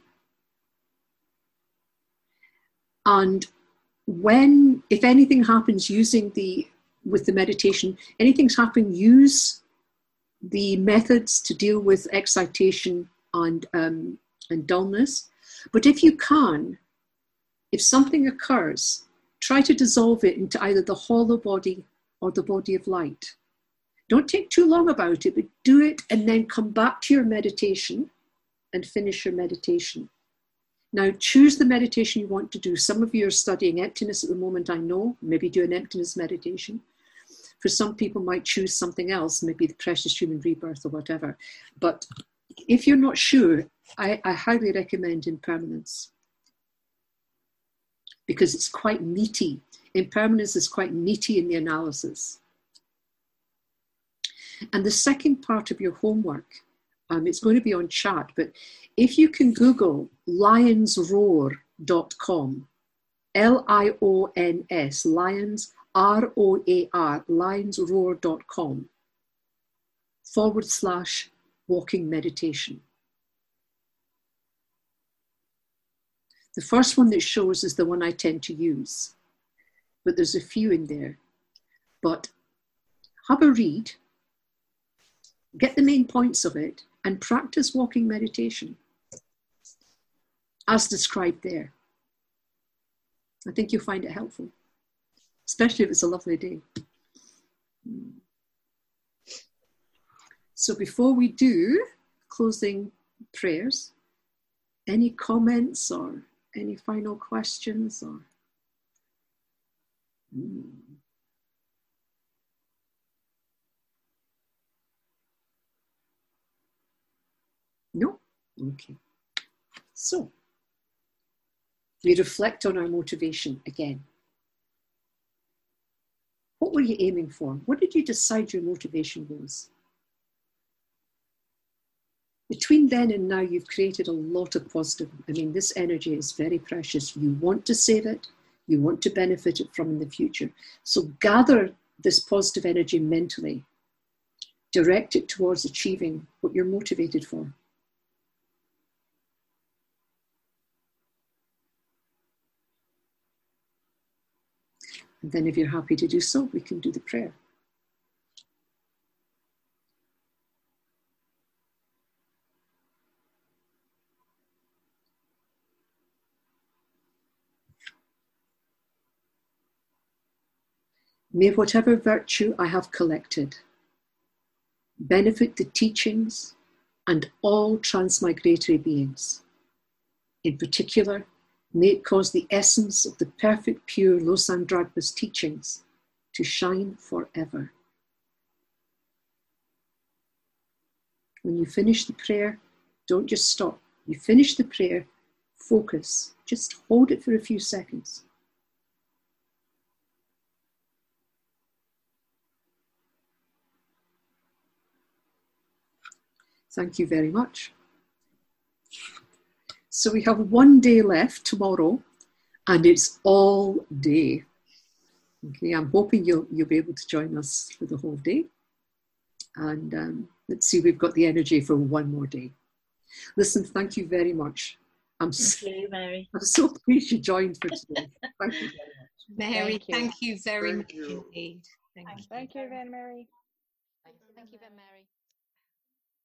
And when, if anything happens using the, with the meditation, anything's happened, use the methods to deal with excitation and, um, and dullness. But if you can, if something occurs, try to dissolve it into either the hollow body or the body of light. Don't take too long about it, but do it and then come back to your meditation and finish your meditation. Now, choose the meditation you want to do. Some of you are studying emptiness at the moment, I know. Maybe do an emptiness meditation. For some people might choose something else, maybe the precious human rebirth or whatever. But if you're not sure, I, I highly recommend impermanence, because it's quite meaty. Impermanence is quite meaty in the analysis. And the second part of your homework, um, it's going to be on chat, but if you can Google lions roar dot com, L I O N S, Lions, R O A R, lions roar dot com, forward slash walking meditation. The first one that shows is the one I tend to use, but there's a few in there. But have a read, get the main points of it, and practice walking meditation as described there. I think you'll find it helpful, especially if it's a lovely day. So before we do closing prayers, any comments or any final questions? Or hmm. No? Okay. So we reflect on our motivation again. What were you aiming for? What did you decide your motivation was? Between then and now, you've created a lot of positive. I mean, this energy is very precious. You want to save it. You want to benefit it from in the future. So gather this positive energy mentally. Direct it towards achieving what you're motivated for. And then if you're happy to do so, we can do the prayer. May whatever virtue I have collected benefit the teachings and all transmigratory beings. In particular, may it cause the essence of the perfect pure Losang Dragma's teachings to shine forever. When you finish the prayer, don't just stop. You finish the prayer, focus, just hold it for a few seconds. Thank you very much. So we have one day left tomorrow, and it's all day. Okay, I'm hoping you'll, you'll be able to join us for the whole day. And um, let's see, we've got the energy for one more day. Listen, thank you very much. I'm thank so, you, Mary. I'm so pleased you joined for today. Thank you very much. Mary, thank you, thank you very thank much you. indeed. Thank, thank you. Thank you, Mary. Thank you, Mary.